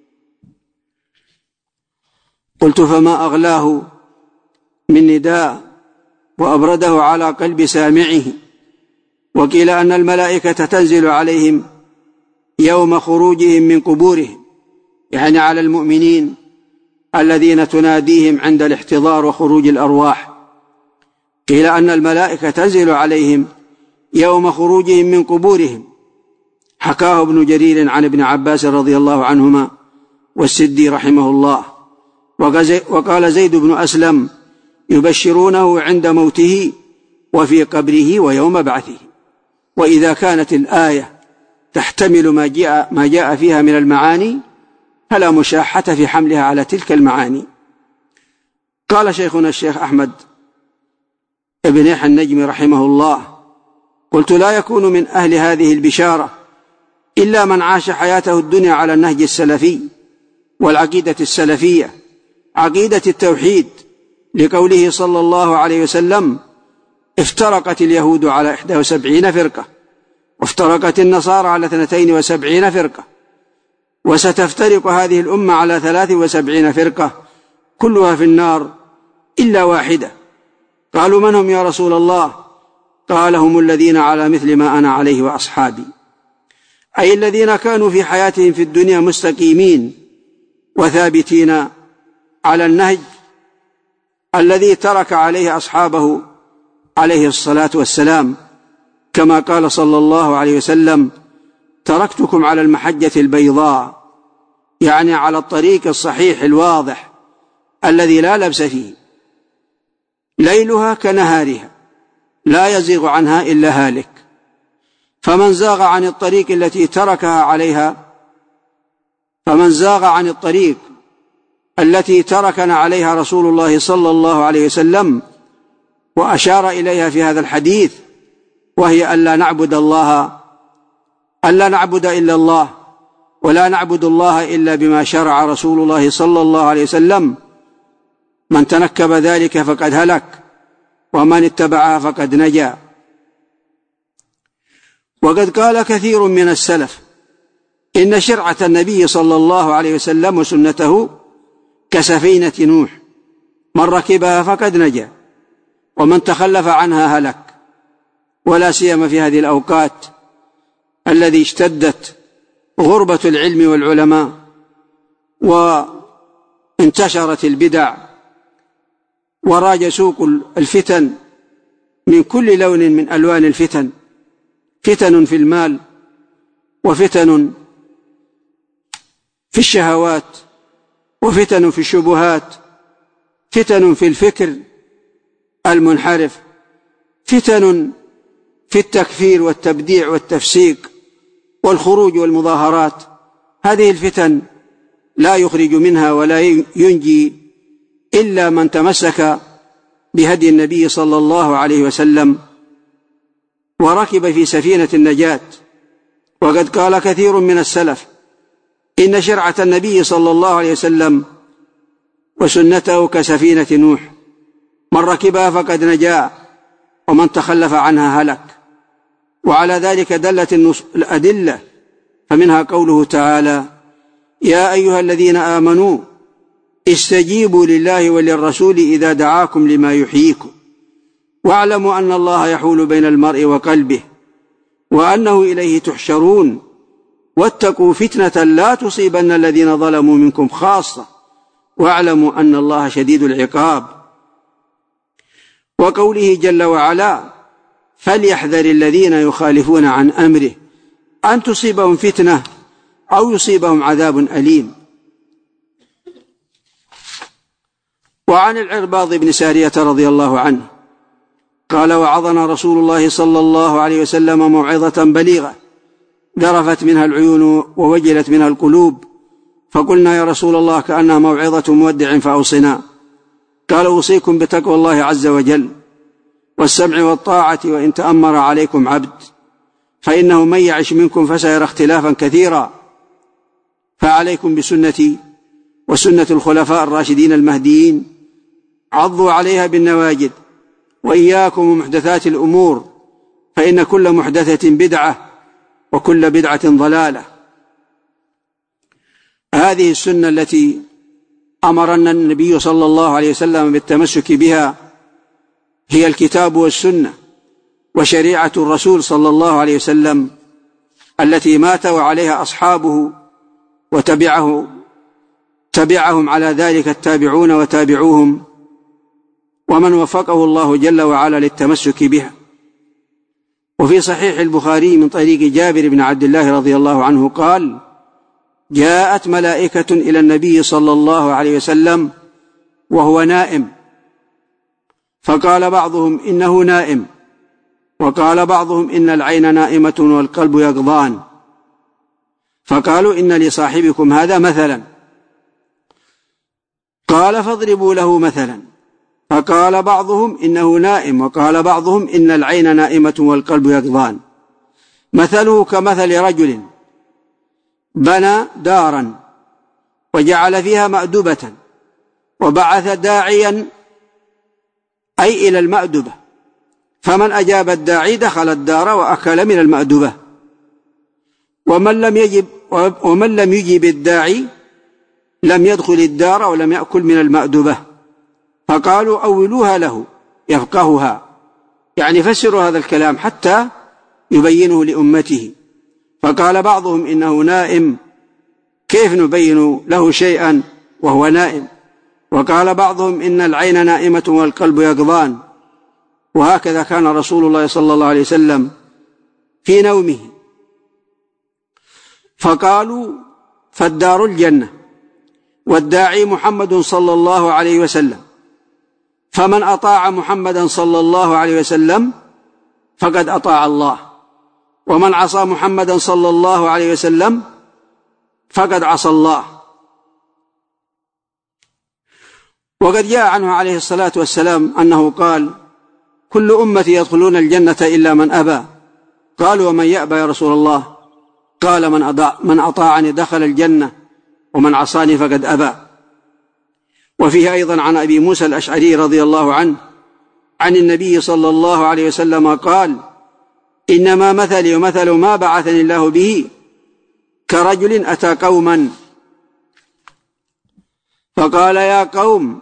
قلت: فما أغلاه من نداء وأبرده على قلب سامعه. وقيل أن الملائكة تنزل عليهم يوم خروجهم من قبورهم، يعني على المؤمنين الذين تناديهم عند الاحتضار وخروج الأرواح. قيل أن الملائكة تنزل عليهم يوم خروجهم من قبورهم، حكاه ابن جرير عن ابن عباس رضي الله عنهما والسدي رحمه الله. وقال زيد بن أسلم: يبشرونه عند موته وفي قبره ويوم بعثه. وإذا كانت الآية تحتمل ما جاء فيها من المعاني فلا مشاحة في حملها على تلك المعاني. قال شيخنا الشيخ أحمد بن يحيى النجمي رحمه الله: قلت لا يكون من أهل هذه البشارة إلا من عاش حياته الدنيا على النهج السلفي والعقيدة السلفية، عقيدة التوحيد، لقوله صلى الله عليه وسلم: افترقت اليهود على 71 فرقة، وافترقت النصارى على 72 فرقة، وستفترق هذه الأمة على 73 فرقة كلها في النار إلا واحدة. قالوا: من هم يا رسول الله؟ قال: هم الذين على مثل ما أنا عليه وأصحابي، أي الذين كانوا في حياتهم في الدنيا مستقيمين وثابتين على النهج الذي ترك عليه أصحابه عليه الصلاة والسلام، كما قال صلى الله عليه وسلم: تركتكم على المحجة البيضاء، يعني على الطريق الصحيح الواضح الذي لا لبس فيه، ليلها كنهارها لا يزيغ عنها إلا هالك. فمن زاغ عن الطريق التي تركها عليها التي تركنا عليها رسول الله صلى الله عليه وسلم وأشار إليها في هذا الحديث، وهي ألا نعبد إلا الله، ولا نعبد الله إلا بما شرع رسول الله صلى الله عليه وسلم. من تنكب ذلك فقد هلك، ومن اتبعها فقد نجا. وقد قال كثير من السلف إن شرعة النبي صلى الله عليه وسلم وسنته كسفينة نوح، من ركبها فقد نجا، ومن تخلف عنها هلك. ولا سيما في هذه الأوقات الذي اشتدت غربة العلم والعلماء وانتشرت البدع وراج سوق الفتن من كل لون من ألوان الفتن، فتن في المال، وفتن في الشهوات، وفتن في الشبهات، فتن في الفكر المنحرف، فتن في التكفير والتبديع والتفسيق والخروج والمظاهرات. هذه الفتن لا يخرج منها ولا ينجي إلا من تمسك بهدي النبي صلى الله عليه وسلم وركب في سفينة النجاة. وقد قال كثير من السلف إن شرعة النبي صلى الله عليه وسلم وسنته كسفينة نوح، من ركبها فقد نجا، ومن تخلف عنها هلك. وعلى ذلك دلت الأدلة، فمنها قوله تعالى: يا أيها الذين آمنوا استجيبوا لله وللرسول إذا دعاكم لما يحييكم، واعلموا أن الله يحول بين المرء وقلبه، وأنه إليه تحشرون، واتقوا فتنة لا تصيبن الذين ظلموا منكم خاصة، واعلموا أن الله شديد العقاب. وقوله جل وعلا: فليحذر الذين يخالفون عن أمره أن تصيبهم فتنة أو يصيبهم عذاب أليم. وعن العرباض بن سارية رضي الله عنه قال: وعظنا رسول الله صلى الله عليه وسلم موعظة بليغة ذرفت منها العيون ووجلت منها القلوب، فقلنا: يا رسول الله كأنها موعظة مودع فأوصنا. قال: أوصيكم بتقوى الله عز وجل والسمع والطاعة وإن تأمر عليكم عبد، فإنه من يعش منكم فسيرى اختلافا كثيرا، فعليكم بسنتي وسنة الخلفاء الراشدين المهديين، عضوا عليها بالنواجذ، وإياكم ومحدثات الأمور، فإن كل محدثة بدعة وكل بدعة ضلالة. هذه السنة التي أمرنا النبي صلى الله عليه وسلم بالتمسك بها هي الكتاب والسنة وشريعة الرسول صلى الله عليه وسلم التي ماتوا عليها أصحابه تبعهم على ذلك التابعون وتابعوهم، ومن وفقه الله جل وعلا للتمسك بها. وفي صحيح البخاري من طريق جابر بن عبد الله رضي الله عنه قال: جاءت ملائكة إلى النبي صلى الله عليه وسلم وهو نائم، فقال بعضهم: إنه نائم، وقال بعضهم إن العين نائمة والقلب يقظان، فقالوا إن لصاحبكم هذا مثلا، قال فاضربوا له مثلا، فقال بعضهم إنه نائم، وقال بعضهم إن العين نائمة والقلب يقظان، مثله كمثل رجل بنى دارا وجعل فيها مأدبة وبعث داعيا أي إلى المأدبة، فمن أجاب الداعي دخل الدار وأكل من المأدبة، ومن لم يجب الداعي لم يدخل الدار ولم يأكل من المأدبة. فقالوا أولوها له يفقهها، يعني فسروا هذا الكلام حتى يبينه لأمته. فقال بعضهم إنه نائم، كيف نبين له شيئا وهو نائم؟ وقال بعضهم إن العين نائمة والقلب يقظان، وهكذا كان رسول الله صلى الله عليه وسلم في نومه. فقالوا فالدار الجنة والداعي محمد صلى الله عليه وسلم، فمن أطاع محمدا صلى الله عليه وسلم فقد أطاع الله، ومن عصى محمدا صلى الله عليه وسلم فقد عصى الله. وقد جاء عنه عليه الصلاة والسلام أنه قال كل أمتي يدخلون الجنة إلا من أبى. قالوا ومن يأبى يا رسول الله؟ قال من أطاعني دخل الجنة ومن عصاني فقد أبى. وفيه أيضا عن أبي موسى الأشعري رضي الله عنه عن النبي صلى الله عليه وسلم قال إنما مثلي ومثل ما بعثني الله به كرجل أتى قوما فقال يا قوم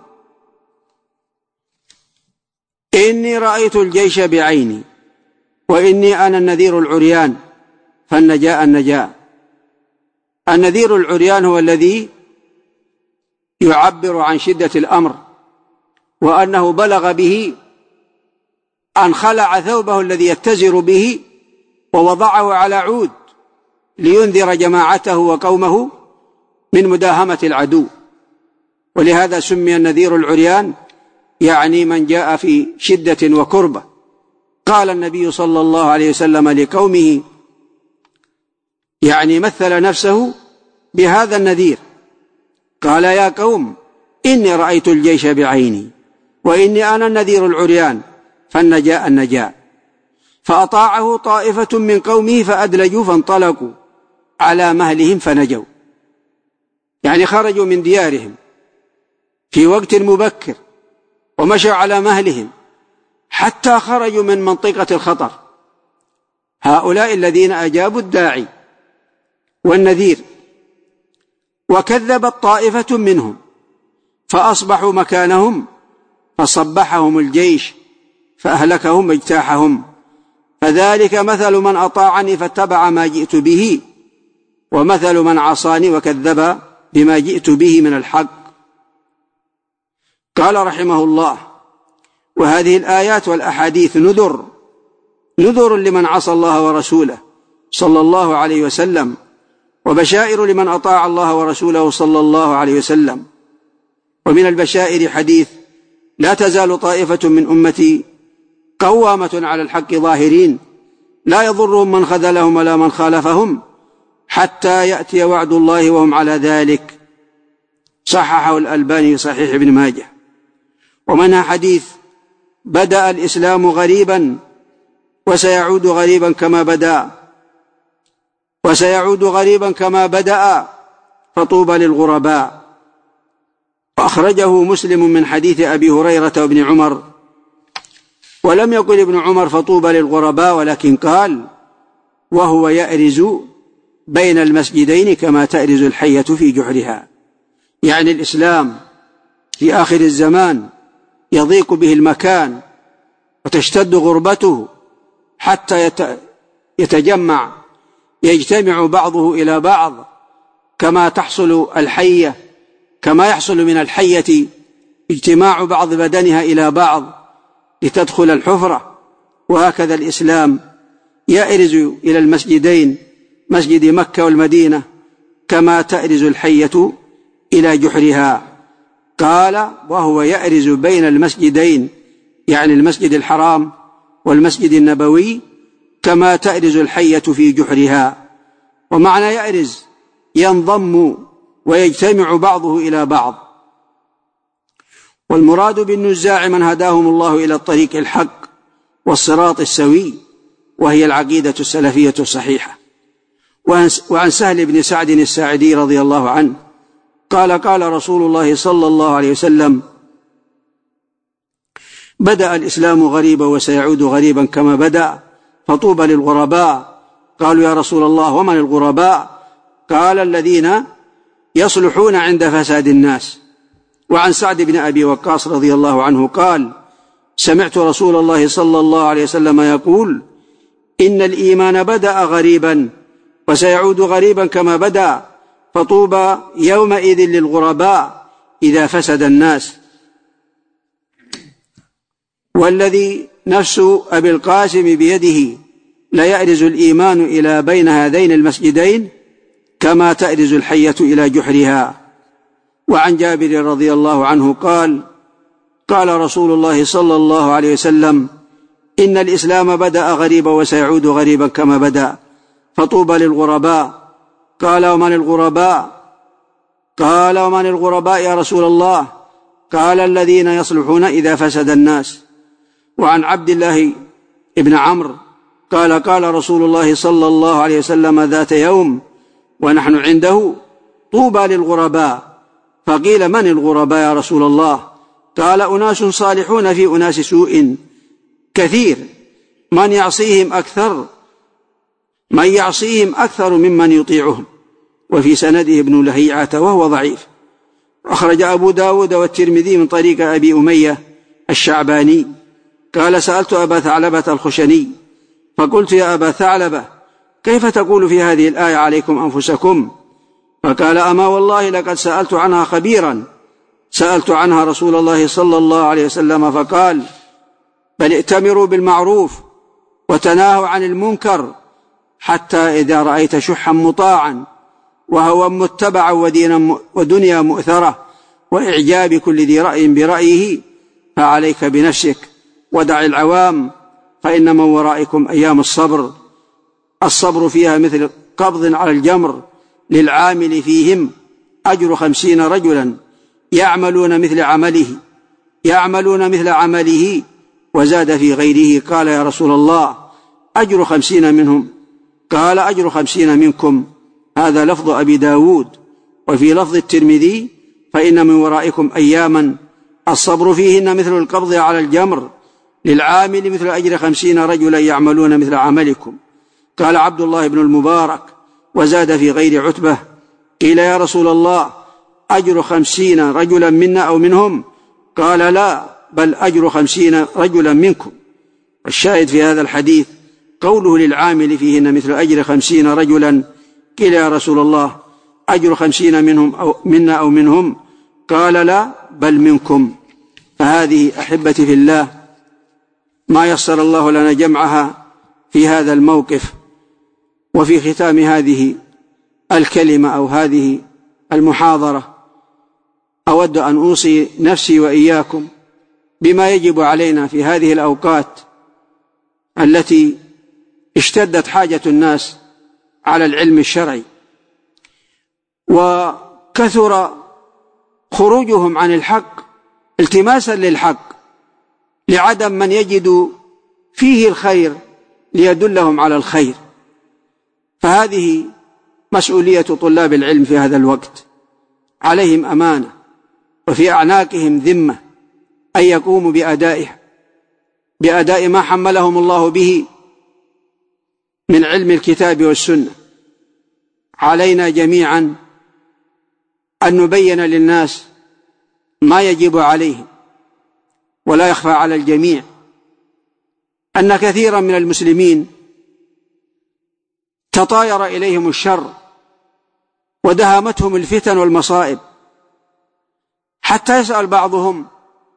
إني رأيت الجيش بعيني وإني أنا النذير العريان فالنجاء النجاء. النذير العريان هو الذي يعبر عن شدة الأمر، وأنه بلغ به أن خلع ثوبه الذي يتزر به ووضعه على عود لينذر جماعته وقومه من مداهمة العدو، ولهذا سمي النذير العريان، يعني من جاء في شدة وكربة. قال النبي صلى الله عليه وسلم لقومه، يعني مثل نفسه بهذا النذير، قال يا قوم إني رأيت الجيش بعيني وإني أنا النذير العريان فالنجاء النجاء. فأطاعه طائفة من قومه فأدلجوا فانطلقوا على مهلهم فنجوا، يعني خرجوا من ديارهم في وقت مبكر ومشوا على مهلهم حتى خرجوا من منطقة الخطر. هؤلاء الذين أجابوا الداعي والنذير، وكذبت طائفة منهم فأصبحوا مكانهم فصبحهم الجيش فأهلكهم واجتاحهم. فذلك مثل من أطاعني فاتبع ما جئت به، ومثل من عصاني وكذب بما جئت به من الحق. قال رحمه الله وهذه الآيات والأحاديث نذر لمن عصى الله ورسوله صلى الله عليه وسلم، وبشائر لمن أطاع الله ورسوله صلى الله عليه وسلم. ومن البشائر حديث لا تزال طائفة من أمتي قوامة على الحق ظاهرين لا يضرهم من خذلهم ولا من خالفهم حتى يأتي وعد الله وهم على ذلك. صححه الألباني صحيح ابن ماجه. ومنها حديث بدأ الإسلام غريبا وسيعود غريبا كما بدأ فطوبى للغرباء. وأخرجه مسلم من حديث أبي هريرة وابن عمر، ولم يقل ابن عمر فطوبى للغرباء، ولكن قال وهو يأرز بين المسجدين كما تأرز الحية في جحرها، يعني الإسلام في آخر الزمان يضيق به المكان وتشتد غربته حتى يجتمع بعضه إلى بعض كما يحصل من الحية اجتماع بعض بدنها إلى بعض لتدخل الحفرة. وهكذا الإسلام يأرز إلى المسجدين، مسجد مكة والمدينة، كما تأرز الحية إلى جحرها. قال وهو يأرز بين المسجدين، يعني المسجد الحرام والمسجد النبوي كما تأرز الحية في جحرها. ومعنى يأرز ينضم ويجتمع بعضه إلى بعض. والمراد بالنزاع من هداهم الله إلى الطريق الحق والصراط السوي، وهي العقيدة السلفية الصحيحة. وعن سهل بن سعد الساعدي رضي الله عنه قال قال رسول الله صلى الله عليه وسلم: بدأ الإسلام غريبا وسيعود غريبا كما بدأ، فطوبى للغرباء. قالوا يا رسول الله ومن الغرباء؟ قال الذين يصلحون عند فساد الناس. وعن سعد بن أبي وقاص رضي الله عنه قال: سمعت رسول الله صلى الله عليه وسلم يقول: إن الإيمان بدأ غريبا وسيعود غريبا كما بدأ، فطوبى يومئذ للغرباء إذا فسد الناس. والذي نفس أبي القاسم بيده ليأرز الإيمان إلى بين هذين المسجدين كما تأرز الحية إلى جحرها. وعن جابر رضي الله عنه قال: قال رسول الله صلى الله عليه وسلم: إن الإسلام بدأ غريبا وسيعود غريبا كما بدأ، فطوبى للغرباء. قال ومن الغرباء؟ قال ومن الغرباء يا رسول الله؟ قال الذين يصلحون إذا فسد الناس. وعن عبد الله بن عمرو قال قال رسول الله صلى الله عليه وسلم ذات يوم ونحن عنده: طوبى للغرباء. فقيل من الغرباء يا رسول الله؟ قال أناس صالحون في أناس سوء كثير، من يعصيهم أكثر ممن يطيعهم. وفي سنده ابن لهيعة وهو ضعيف. أخرج أبو داود والترمذي من طريق أبي أمية الشعباني قال: سألت أبا ثعلبة الخشني فقلت: يا أبا ثعلبة، كيف تقول في هذه الآية عليكم أنفسكم؟ فقال: أما والله لقد سألت عنها خبيرا، سألت عنها رسول الله صلى الله عليه وسلم فقال: بل ائتمروا بالمعروف وتناهوا عن المنكر، حتى إذا رأيت شحا مطاعا وهوى متبعا ودنيا مؤثرة وإعجاب كل ذي رأي برأيه، فعليك بنفسك ودع العوام، فإن من ورائكم أيام الصبر فيها مثل قبض على الجمر، للعامل فيهم أجر 50 رجلا يعملون مثل عمله. وزاد في غيره قال: يا رسول الله أجر 50 منهم؟ قال: أجر 50 منكم. هذا لفظ أبي داود. وفي لفظ الترمذي: فإن من ورائكم أياما الصبر فيهن مثل القبض على الجمر، للعامل مثل أجر 50 رجلا يعملون مثل عملكم. قال عبد الله بن المبارك: وزاد في غير عتبة: قيل يا رسول الله أجر 50 رجلا منا أو منهم؟ قال: لا، بل أجر 50 رجلا منكم. الشاهد في هذا الحديث قوله للعامل فيهن مثل أجر 50 رجلا. قيل يا رسول الله أجر 50 منهم أو منا أو منهم؟ قال: لا، بل منكم. فهذه أحبتي في الله ما يسر الله لنا جمعها في هذا الموقف. وفي ختام هذه الكلمة أو هذه المحاضرة أود أن أوصي نفسي وإياكم بما يجب علينا في هذه الأوقات التي اشتدت حاجة الناس على العلم الشرعي، وكثر خروجهم عن الحق التماسا للحق، لعدم من يجد فيه الخير ليدلهم على الخير. فهذه مسؤولية طلاب العلم في هذا الوقت، عليهم أمانة وفي أعناقهم ذمة أن يقوموا بأداء ما حملهم الله به من علم الكتاب والسنة. علينا جميعا أن نبين للناس ما يجب عليهم. ولا يخفى على الجميع أن كثيرا من المسلمين تطاير إليهم الشر ودهمتهم الفتن والمصائب، حتى يسأل بعضهم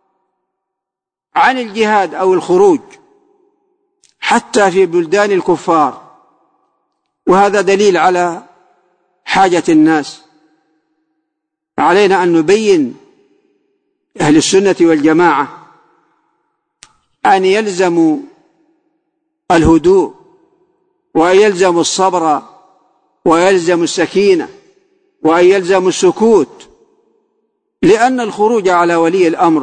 عن الجهاد أو الخروج حتى في بلدان الكفار. وهذا دليل على حاجة الناس. علينا أن نبين أهل السنة والجماعة أن يلزموا الهدوء، وأن يلزم الصبر، ويلزم السكينة، وأن يلزم السكوت، لأن الخروج على ولي الأمر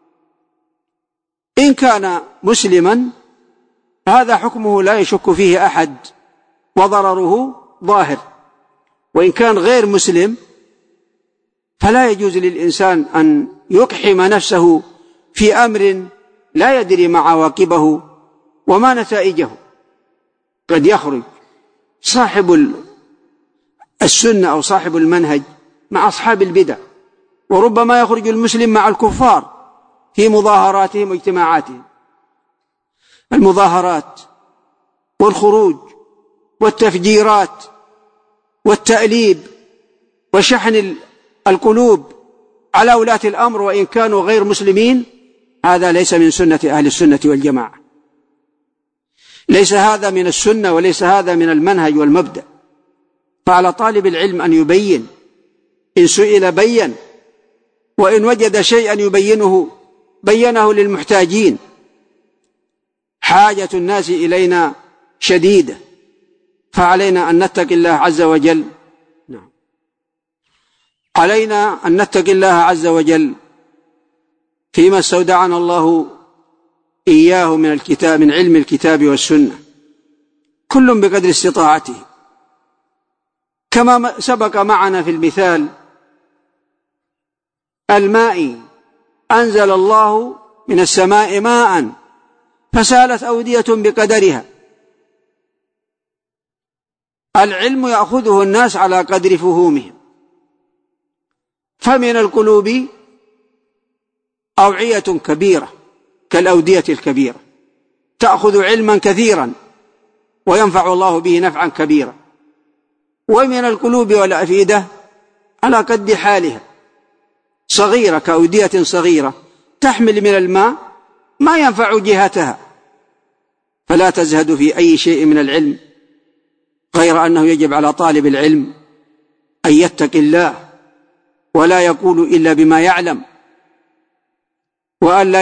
إن كان مسلما هذا حكمه لا يشك فيه أحد وضرره ظاهر، وإن كان غير مسلم فلا يجوز للإنسان أن يقحم نفسه في أمر لا يدري ما عواقبه وما نتائجه. قد يخرج صاحب السنة أو صاحب المنهج مع أصحاب البدع، وربما يخرج المسلم مع الكفار في مظاهراتهم واجتماعاتهم. المظاهرات والخروج والتفجيرات والتأليب وشحن القلوب على ولاة الأمر وإن كانوا غير مسلمين، هذا ليس من سنة أهل السنة والجماعة، ليس هذا من السنة وليس هذا من المنهج والمبدأ. فعلى طالب العلم أن يبين، إن سئل بين، وإن وجد شيئا يبينه بينه للمحتاجين. حاجة الناس إلينا شديدة، فعلينا أن نتقي الله عز وجل. علينا أن نتقي الله عز وجل فيما استودعنا الله إياه من الكتاب، من علم الكتاب والسنة، كل بقدر استطاعته، كما سبق معنا في المثال الماء أنزل الله من السماء ماء فسالت أودية بقدرها. العلم يأخذه الناس على قدر فهومهم، فمن القلوب أوعية كبيرة كالأودية الكبيرة تأخذ علما كثيرا وينفع الله به نفعا كبيرا، ومن القلوب والأفئدة على قد حالها، صغيرة كأودية صغيرة تحمل من الماء ما ينفع جهتها. فلا تزهد في أي شيء من العلم، غير أنه يجب على طالب العلم أن يتقي الله ولا يقول إلا بما يعلم، وأن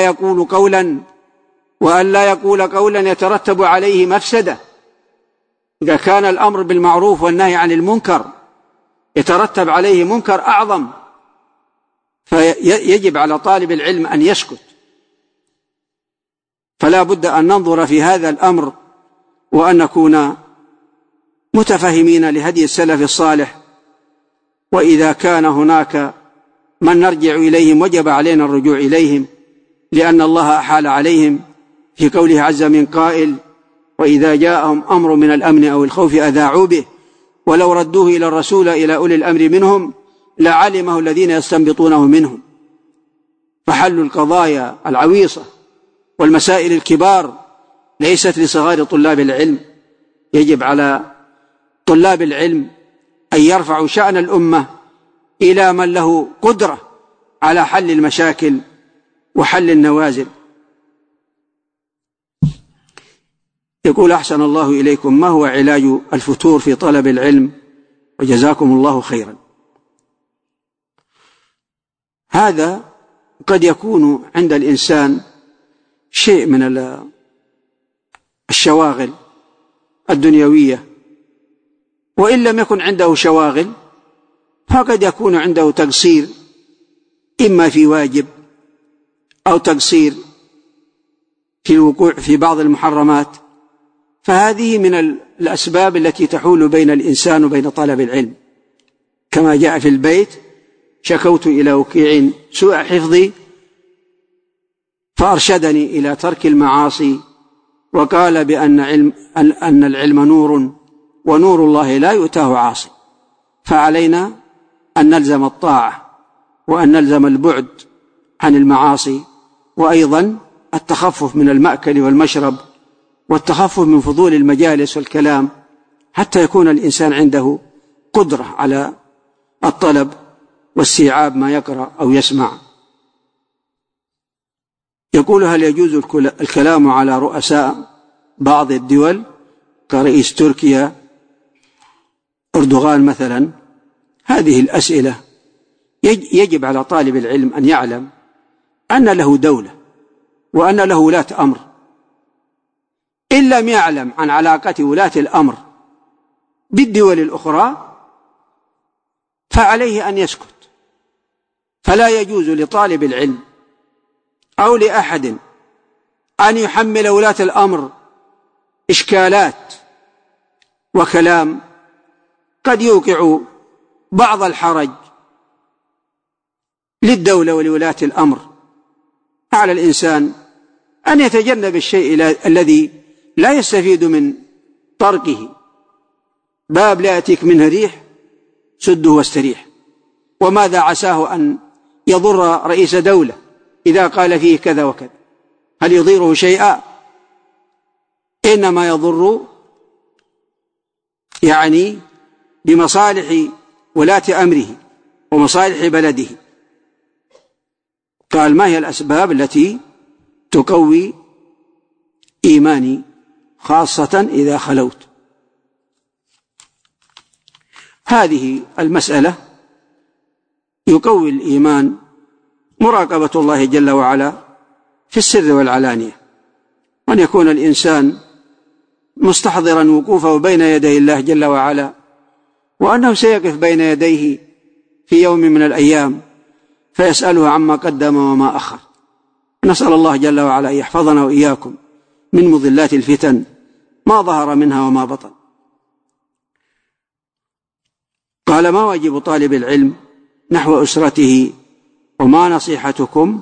لا يقول قولا يترتب عليه مفسدة. إذا كان الأمر بالمعروف والنهي عن المنكر يترتب عليه منكر أعظم، فيجب على طالب العلم أن يسكت. فلا بد أن ننظر في هذا الأمر وأن نكون متفهمين لهدي السلف الصالح، وإذا كان هناك من نرجع إليهم وجب علينا الرجوع إليهم، لأن الله أحال عليهم في قوله عز من قائل: وإذا جاءهم أمر من الأمن أو الخوف أذاعوا به ولو ردوه إلى الرسول إلى أولي الأمر منهم لعلمه الذين يستنبطونه منهم. فحل القضايا العويصة والمسائل الكبار ليست لصغار طلاب العلم، يجب على طلاب العلم أن يرفعوا شأن الأمة إلى من له قدرة على حل المشاكل وحل النوازل. يقول: أحسن الله إليكم، ما هو علاج الفتور في طلب العلم؟ وجزاكم الله خيرا. هذا قد يكون عند الإنسان شيء من الشواغل الدنيوية، وإن لم يكن عنده شواغل فقد يكون عنده تقصير، إما في واجب أو تقصير في الوقوع في بعض المحرمات. فهذه من الأسباب التي تحول بين الإنسان وبين طلب العلم، كما جاء في البيت: شكوت إلى وكيع سوء حفظي فأرشدني إلى ترك المعاصي، وقال أن العلم نور ونور الله لا يؤتاه عاصي. فعلينا أن نلزم الطاعة وأن نلزم البعد عن المعاصي، وأيضا التخفف من المأكل والمشرب والتخفف من فضول المجالس والكلام، حتى يكون الإنسان عنده قدرة على الطلب واستيعاب ما يقرأ أو يسمع. يقول: هل يجوز الكلام على رؤساء بعض الدول كرئيس تركيا أردوغان مثلا؟ هذه الأسئلة يجب على طالب العلم أن يعلم أن له دولة وأن له ولاة أمر. إن لم يعلم عن علاقة ولاة الأمر بالدول الأخرى فعليه أن يسكت. فلا يجوز لطالب العلم أو لأحد أن يحمل ولاة الأمر إشكالات وكلام قد يوقع بعض الحرج للدولة ولولاة الأمر. على الإنسان أن يتجنب الشيء الذي لا يستفيد من طرقه. باب لا يأتيك منه ريح سده واستريح. وماذا عساه أن يضر رئيس دولة إذا قال فيه كذا وكذا؟ هل يضيره شيئا؟ إنما يضر بمصالح ولاة أمره ومصالح بلده. قال: ما هي الأسباب التي تقوي إيماني خاصة إذا خلوت؟ هذه المسألة يقوي الإيمان مراقبة الله جل وعلا في السر والعلانية، وأن يكون الإنسان مستحضرا وقوفه بين يدي الله جل وعلا، وأنه سيقف بين يديه في يوم من الأيام فيسأله عما قدم وما أخر. نسأل الله جل وعلا أن يحفظنا وإياكم من مضلات الفتن ما ظهر منها وما بطن. قال: ما واجب طالب العلم نحو أسرته، وما نصيحتكم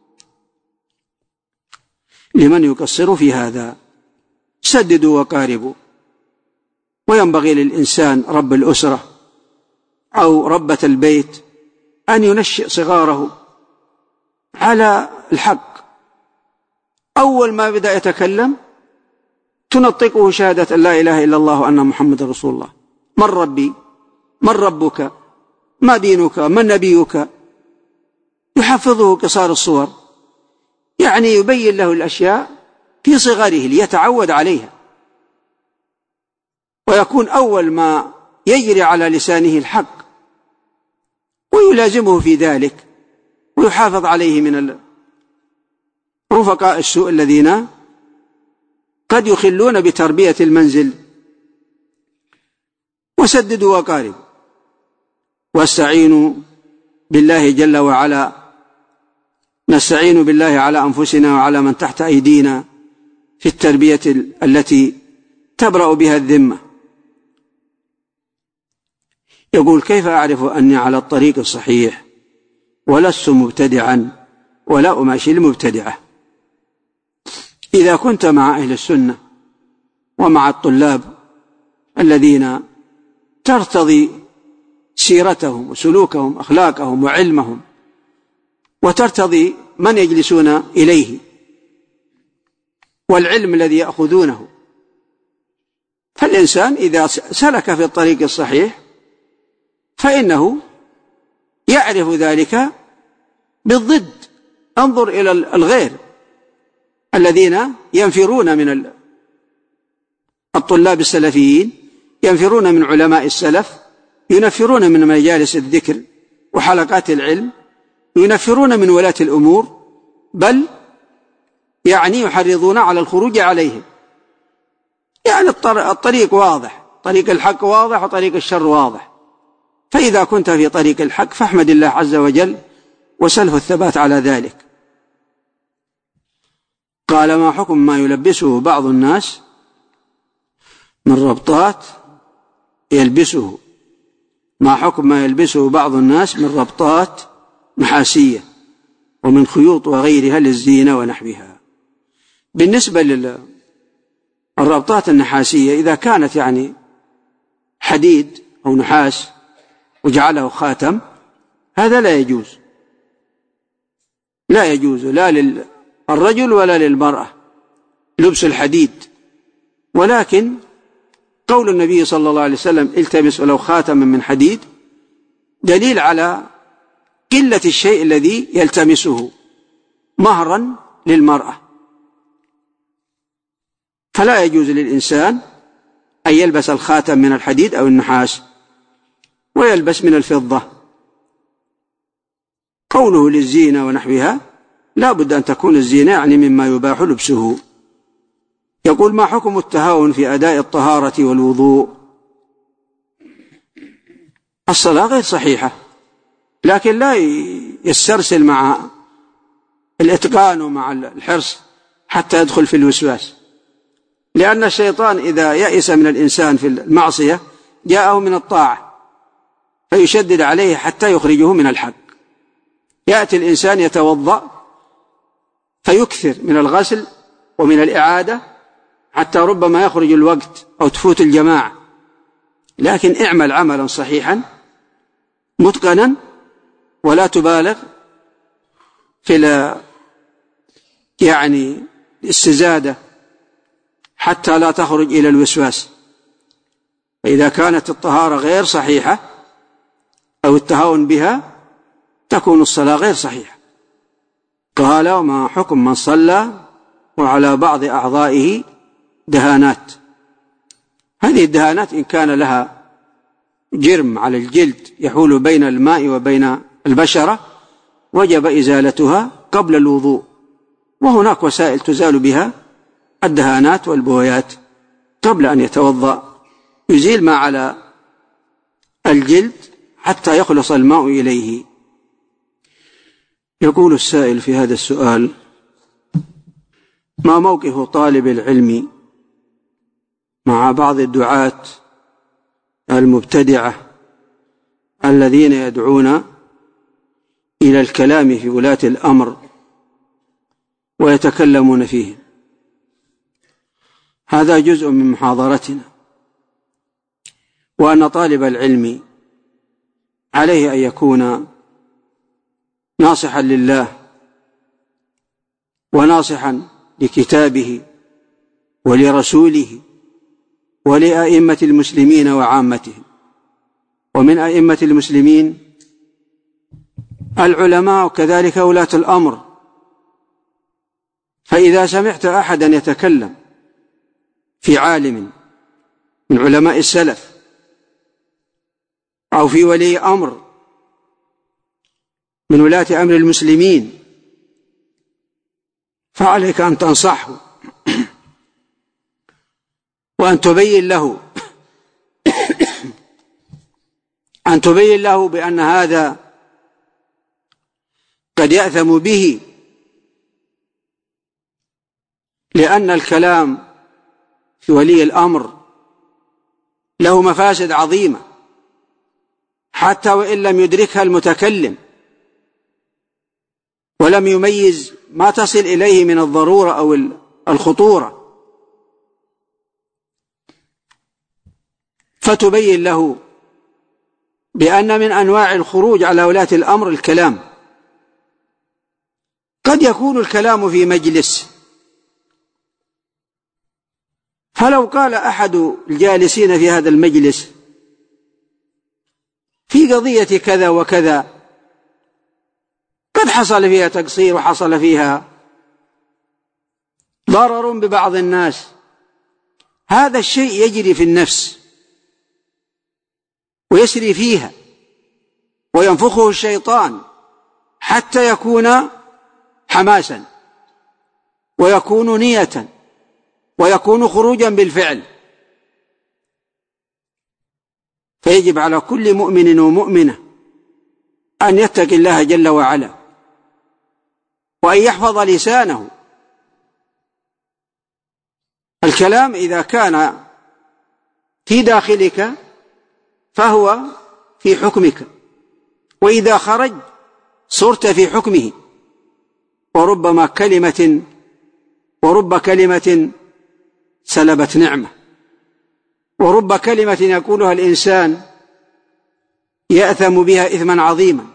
لمن يقصر في هذا؟ سددوا وقاربوا. وينبغي للإنسان رب الأسرة أو ربة البيت أن ينشئ صغاره على الحق. أول ما بدأ يتكلم تنطقه شهادة لا إله إلا الله وأن محمد رسول الله. من ربي؟ من ربك؟ ما دينك؟ من نبيك؟ يحفظه قصار الصور، يبين له الأشياء في صغره ليتعود عليها، ويكون أول ما يجري على لسانه الحق، ويلازمه في ذلك، ويحافظ عليه من رفقاء السوء الذين قد يخلون بتربية المنزل. وسددوا وقاربوا. واستعينوا بالله جل وعلا. نستعين بالله على أنفسنا وعلى من تحت أيدينا في التربية التي تبرأ بها الذمة. يقول: كيف أعرف أني على الطريق الصحيح ولست مبتدعا ولا أماشي المبتدعة؟ إذا كنت مع أهل السنة ومع الطلاب الذين ترتضي سيرتهم وسلوكهم أخلاقهم وعلمهم، وترتضي من يجلسون إليه والعلم الذي يأخذونه، فالإنسان إذا سلك في الطريق الصحيح فإنه يعرف ذلك بالضد. انظر إلى الغير الذين ينفرون من الطلاب السلفيين، ينفرون من علماء السلف، ينفرون من مجالس الذكر وحلقات العلم، ينفرون من ولاة الأمور، بل يحرضون على الخروج عليهم. الطريق واضح، طريق الحق واضح وطريق الشر واضح. فإذا كنت في طريق الحق فاحمد الله عز وجل وسله الثبات على ذلك. قال: ما حكم ما يلبسه بعض الناس من ربطات يلبسه؟ ما حكم ما يلبسه بعض الناس من ربطات نحاسية ومن خيوط وغيرها للزينة ونحوها؟ بالنسبة للربطات النحاسية، إذا كانت حديد أو نحاس وجعله خاتم، هذا لا يجوز، لا يجوز لا للرجل ولا للمرأة لبس الحديد. ولكن قول النبي صلى الله عليه وسلم: التمس ولو خاتما من حديد، دليل على قلة الشيء الذي يلتمسه مهرا للمرأة. فلا يجوز للإنسان أن يلبس الخاتم من الحديد أو النحاس، ويلبس من الفضة. قوله للزينة ونحوها، لا بد أن تكون الزينة مما يباح لبسه، يقول: ما حكم التهاون في أداء الطهارة والوضوء؟ الصلاة غير صحيحة، لكن لا يسترسل مع الإتقان ومع الحرص حتى يدخل في الوسواس، لأن الشيطان إذا يأس من الإنسان في المعصية جاءه من الطاعة فيشدد عليه حتى يخرجه من الحق. يأتي الإنسان يتوضأ فيكثر من الغسل ومن الإعادة حتى ربما يخرج الوقت أو تفوت الجماعة، لكن اعمل عملا صحيحا متقنا ولا تبالغ في الاستزادة حتى لا تخرج إلى الوسواس. فإذا كانت الطهارة غير صحيحة أو التهاون بها تكون الصلاة غير صحيحة. قال: وما حكم من صلى وعلى بعض أعضائه دهانات؟ هذه الدهانات إن كان لها جرم على الجلد يحول بين الماء وبين البشرة وجب إزالتها قبل الوضوء، وهناك وسائل تزال بها الدهانات والبويات قبل أن يتوضأ، يزيل ما على الجلد حتى يخلص الماء إليه. يقول السائل في هذا السؤال: ما موقف طالب العلم مع بعض الدعاة المبتدعة الذين يدعون إلى الكلام في ولاة الأمر ويتكلمون فيه؟ هذا جزء من محاضرتنا، وأن طالب العلم عليه أن يكون ناصحا لله وناصحا لكتابه ولرسوله ولأئمة المسلمين وعامتهم. ومن أئمة المسلمين العلماء وكذلك ولاة الأمر. فإذا سمعت أحدا يتكلم في عالم من علماء السلف أو في ولي أمر من ولاة أمر المسلمين فعليك أن تنصحه وأن تبين له بأن هذا قد يأثم به، لأن الكلام في ولي الأمر له مفاسد عظيمة حتى وإن لم يدركها المتكلم ولم يميز ما تصل إليه من الضرورة أو الخطورة، فتبين له بأن من أنواع الخروج على ولاة الأمر الكلام. قد يكون الكلام في مجلس، فلو قال أحد الجالسين في هذا المجلس في قضية كذا وكذا قد حصل فيها تقصير وحصل فيها ضرر ببعض الناس، هذا الشيء يجري في النفس ويسري فيها وينفخه الشيطان حتى يكون حماسا ويكون نية ويكون خروجا بالفعل. فيجب على كل مؤمن ومؤمنة أن يتقي الله جل وعلا وأن يحفظ لسانه. الكلام إذا كان في داخلك فهو في حكمك، وإذا خرج صرت في حكمه. ورب كلمة سلبت نعمة، ورب كلمة يقولها الإنسان يأثم بها إثما عظيما.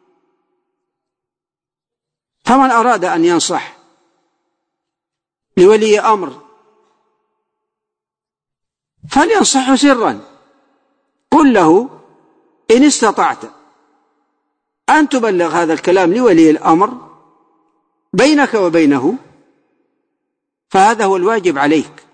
فمن أراد أن ينصح لولي أمر فلينصحه سرا، قل له إن استطعت أن تبلغ هذا الكلام لولي الأمر بينك وبينه فهذا هو الواجب عليك.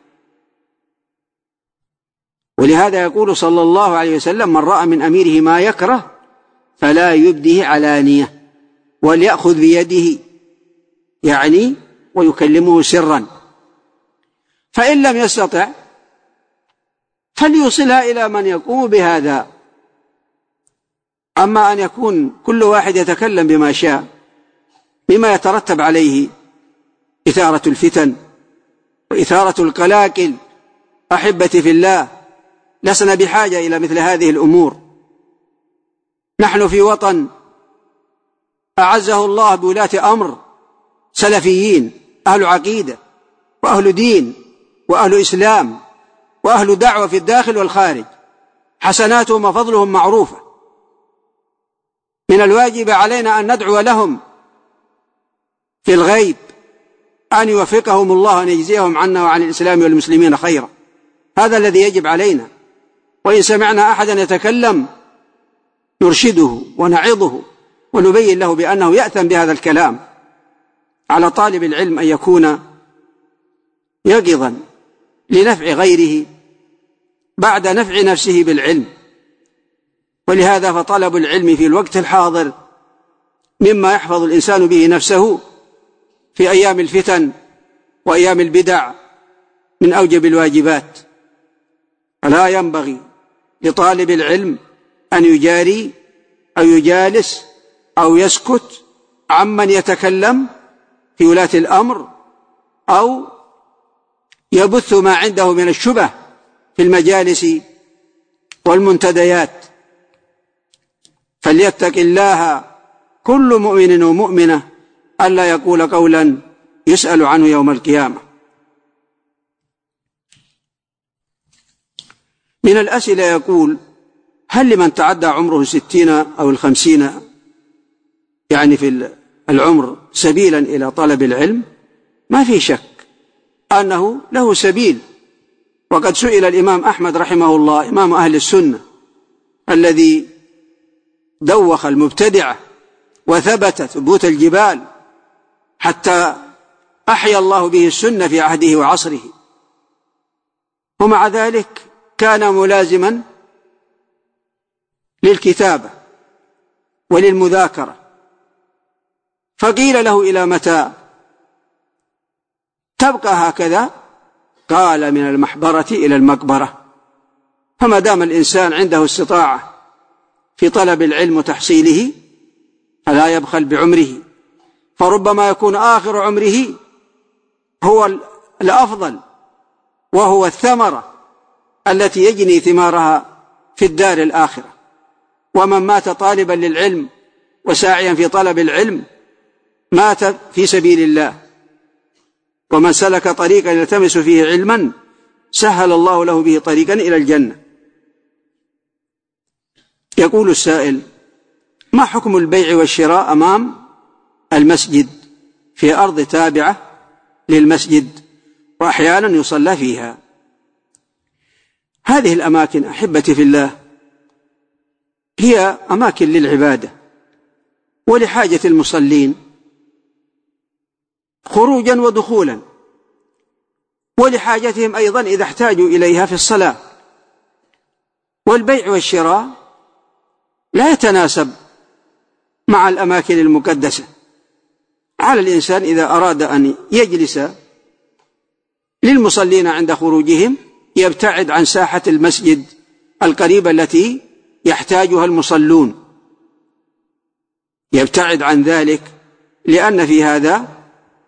ولهذا يقول صلى الله عليه وسلم: من رأى من أميره ما يكره فلا يبديه علانية وليأخذ بيده، يعني ويكلمه سرا. فإن لم يستطع فليوصلها إلى من يقوم بهذا. أما أن يكون كل واحد يتكلم بما شاء بما يترتب عليه إثارة الفتن وإثارة القلاقل، أحبتي في الله، لسنا بحاجة إلى مثل هذه الأمور. نحن في وطن أعزه الله بولاة أمر سلفيين، أهل عقيدة وأهل دين وأهل إسلام وأهل دعوة في الداخل والخارج، حسناتهم وفضلهم معروفة. من الواجب علينا أن ندعو لهم في الغيب أن يوفقهم الله وأن يجزيهم عنا وعن الإسلام والمسلمين خيرا. هذا الذي يجب علينا. وإن سمعنا أحدا يتكلم نرشده ونعظه ونبين له بأنه يأثم بهذا الكلام. على طالب العلم أن يكون يقظا لنفع غيره بعد نفع نفسه بالعلم. ولهذا فطلب العلم في الوقت الحاضر مما يحفظ الإنسان به نفسه في أيام الفتن وأيام البدع من أوجب الواجبات. فلا ينبغي لطالب العلم أن يجاري أو يجالس أو يسكت عمن يتكلم في ولاة الأمر أو يبث ما عنده من الشبه في المجالس والمنتديات. فليتق الله كل مؤمن ومؤمنة ألا يقول قولا يسأل عنه يوم القيامة. من الأسئلة يقول: هل لمن تعدى عمره 60 أو 50 يعني في العمر سبيلا إلى طلب العلم؟ ما في شك أنه له سبيل. وقد سئل الإمام أحمد رحمه الله إمام أهل السنة الذي دوخ المبتدعة وثبت ثبوت الجبال حتى أحيا الله به السنة في عهده وعصره، ومع ذلك كان ملازما للكتابة وللمذاكرة. فقيل له: إلى متى تبقى هكذا؟ قال: من المحبرة إلى المقبرة. فما دام الإنسان عنده استطاعة في طلب العلم وتحصيله فلا يبخل بعمره، فربما يكون آخر عمره هو الأفضل، وهو الثمرة التي يجني ثمارها في الدار الآخرة. ومن مات طالبا للعلم وساعيا في طلب العلم مات في سبيل الله. ومن سلك طريقا يلتمس فيه علما سهل الله له به طريقا إلى الجنة. يقول السائل: ما حكم البيع والشراء أمام المسجد في أرض تابعة للمسجد وأحيانا يصلى فيها؟ هذه الأماكن أحبتي في الله هي أماكن للعبادة ولحاجة المصلين خروجا ودخولا، ولحاجتهم أيضا إذا احتاجوا إليها في الصلاة. والبيع والشراء لا يتناسب مع الأماكن المقدسة. على الإنسان إذا أراد أن يجلس للمصلين عند خروجهم يبتعد عن ساحة المسجد القريبة التي يحتاجها المصلون، يبتعد عن ذلك، لأن في هذا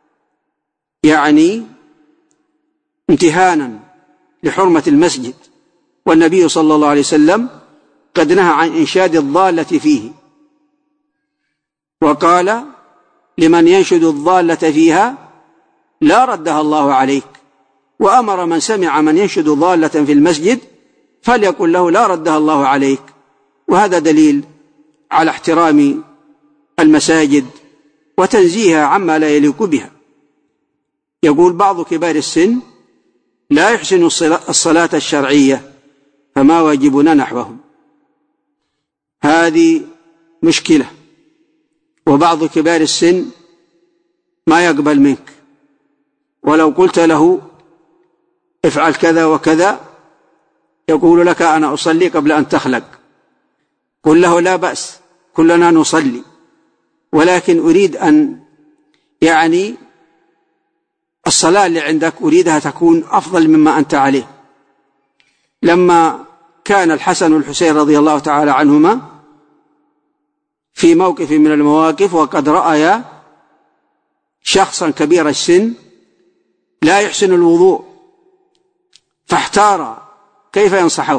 يعني امتهانا لحرمة المسجد. والنبي صلى الله عليه وسلم قد نهى عن إنشاد الضالة فيه، وقال: لمن ينشد الضالة فيها لا ردها الله عليك. وأمر من سمع من ينشد ضالة في المسجد فليقل له لا ردها الله عليك. وهذا دليل على احترام المساجد وتنزيهها عما لا يليق بها. يقول بعض كبار السن: لا يحسن الصلاة الشرعية فما واجبنا نحوهم. هذه مشكلة. وبعض كبار السن ما يقبل منك، ولو قلت له افعل كذا وكذا يقول لك: أنا أصلي قبل أن تخلق. قل له: لا بأس، كلنا نصلي، ولكن أريد أن يعني الصلاة اللي عندك أريدها تكون أفضل مما أنت عليه. لما كان الحسن والحسين رضي الله تعالى عنهما في موقف من المواقف وقد رأيا شخصا كبير السن لا يحسن الوضوء، فاحتار كيف ينصحه،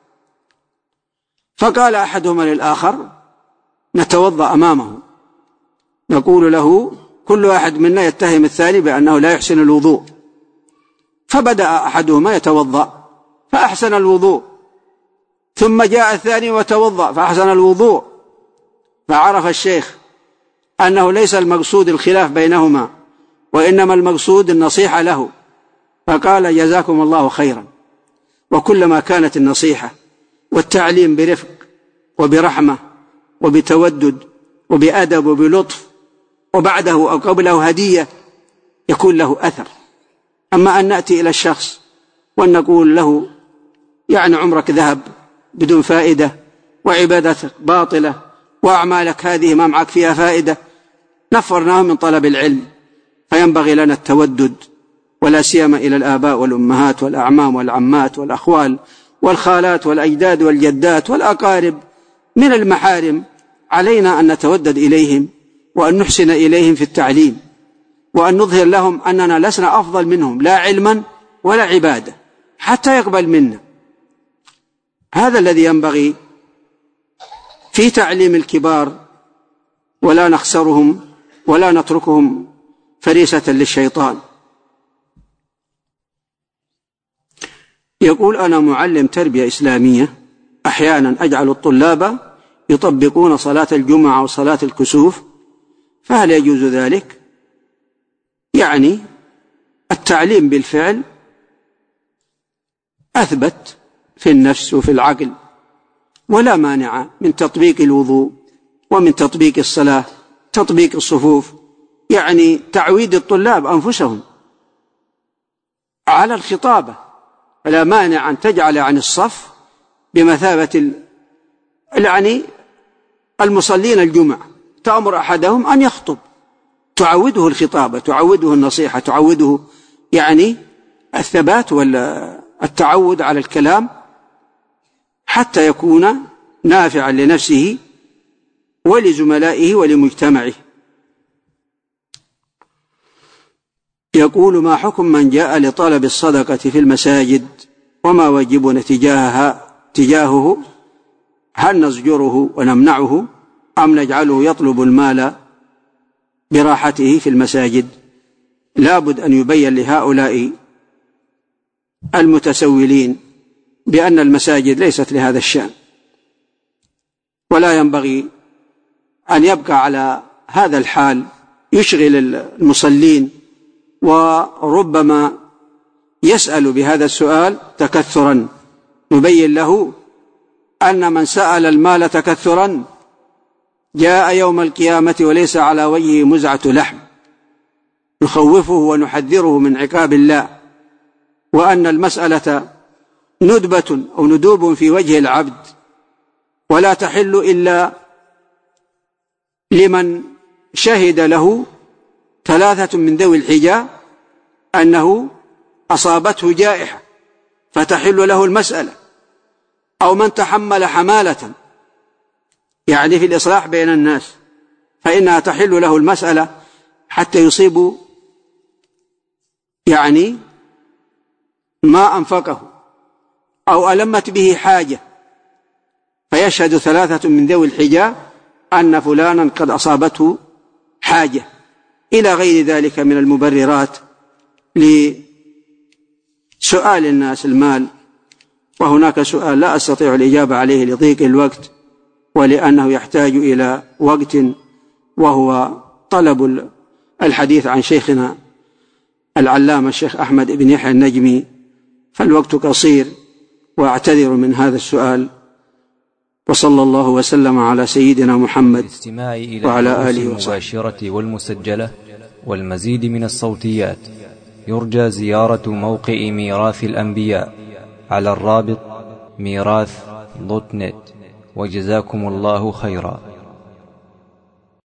فقال أحدهما للآخر: نتوضأ أمامه، نقول له كل واحد منا يتهم الثاني بأنه لا يحسن الوضوء. فبدأ أحدهما يتوضأ فأحسن الوضوء، ثم جاء الثاني وتوضأ فأحسن الوضوء، فعرف الشيخ أنه ليس المقصود الخلاف بينهما، وإنما المقصود النصيحة له، فقال: جزاكم الله خيرا. وكلما كانت النصيحة والتعليم برفق وبرحمة وبتودد وبأدب وبلطف، وبعده أو قبله هدية، يكون له أثر. أما أن نأتي إلى الشخص وأن نقول له يعني عمرك ذهب بدون فائدة، وعبادتك باطلة، وأعمالك هذه ما معك فيها فائدة، نفرناه من طلب العلم. فينبغي لنا التودد، ولا سيما إلى الآباء والأمهات والأعمام والعمات والأخوال والخالات والأجداد والجدات والأقارب من المحارم. علينا أن نتودد إليهم وأن نحسن إليهم في التعليم، وأن نظهر لهم أننا لسنا أفضل منهم لا علما ولا عبادة، حتى يقبل منا. هذا الذي ينبغي في تعليم الكبار، ولا نخسرهم ولا نتركهم فريسة للشيطان. يقول: أنا معلم تربية إسلامية، أحيانا أجعل الطلاب يطبقون صلاة الجمعة وصلاة الكسوف، فهل يجوز ذلك؟ يعني التعليم بالفعل أثبت في النفس وفي العقل، ولا مانع من تطبيق الوضوء ومن تطبيق الصلاة، تطبيق الصفوف، يعني تعويد الطلاب أنفسهم على الخطابة. فلا مانع أن تجعل عن الصف بمثابة يعني المصلين الجمعة، تأمر أحدهم أن يخطب، تعوده الخطابة، تعوده النصيحة، تعوده يعني الثبات والتعود على الكلام، حتى يكون نافعا لنفسه ولزملائه ولمجتمعه. يقول: ما حكم من جاء لطلب الصدقة في المساجد وما واجبنا تجاهه؟ هل نزجره ونمنعه أم نجعله يطلب المال براحته في المساجد؟ لابد أن يبين لهؤلاء المتسولين بأن المساجد ليست لهذا الشأن، ولا ينبغي أن يبقى على هذا الحال يشغل المصلين، وربما يسأل بهذا السؤال تكثرا. نبين له أن من سأل المال تكثرا جاء يوم القيامة وليس على وجهه مزعة لحم، نخوفه ونحذره من عقاب الله، وأن المسألة ندبة أو ندوب في وجه العبد، ولا تحل إلا لمن شهد له 3 من ذوي الحجة أنه أصابته جائحة فتحل له المسألة، أو من تحمل حمالة يعني في الإصلاح بين الناس فإنها تحل له المسألة حتى يصيب يعني ما أنفقه، أو ألمت به حاجة فيشهد 3 من ذوي الحجة أن فلانا قد أصابته حاجة، إلى غير ذلك من المبررات لسؤال الناس المال. وهناك سؤال لا أستطيع الإجابة عليه لضيق الوقت، ولأنه يحتاج إلى وقت، وهو طلب الحديث عن شيخنا العلامة الشيخ أحمد بن يحيى النجمي، فالوقت قصير وأعتذر من هذا السؤال. وصلى الله وسلم على سيدنا محمد وعلى آله وصحبه. المباشرة والمسجلة والمزيد من الصوتيات يرجى زيارة موقع ميراث الأنبياء على الرابط ميراث.net. وجزاكم الله خيرا.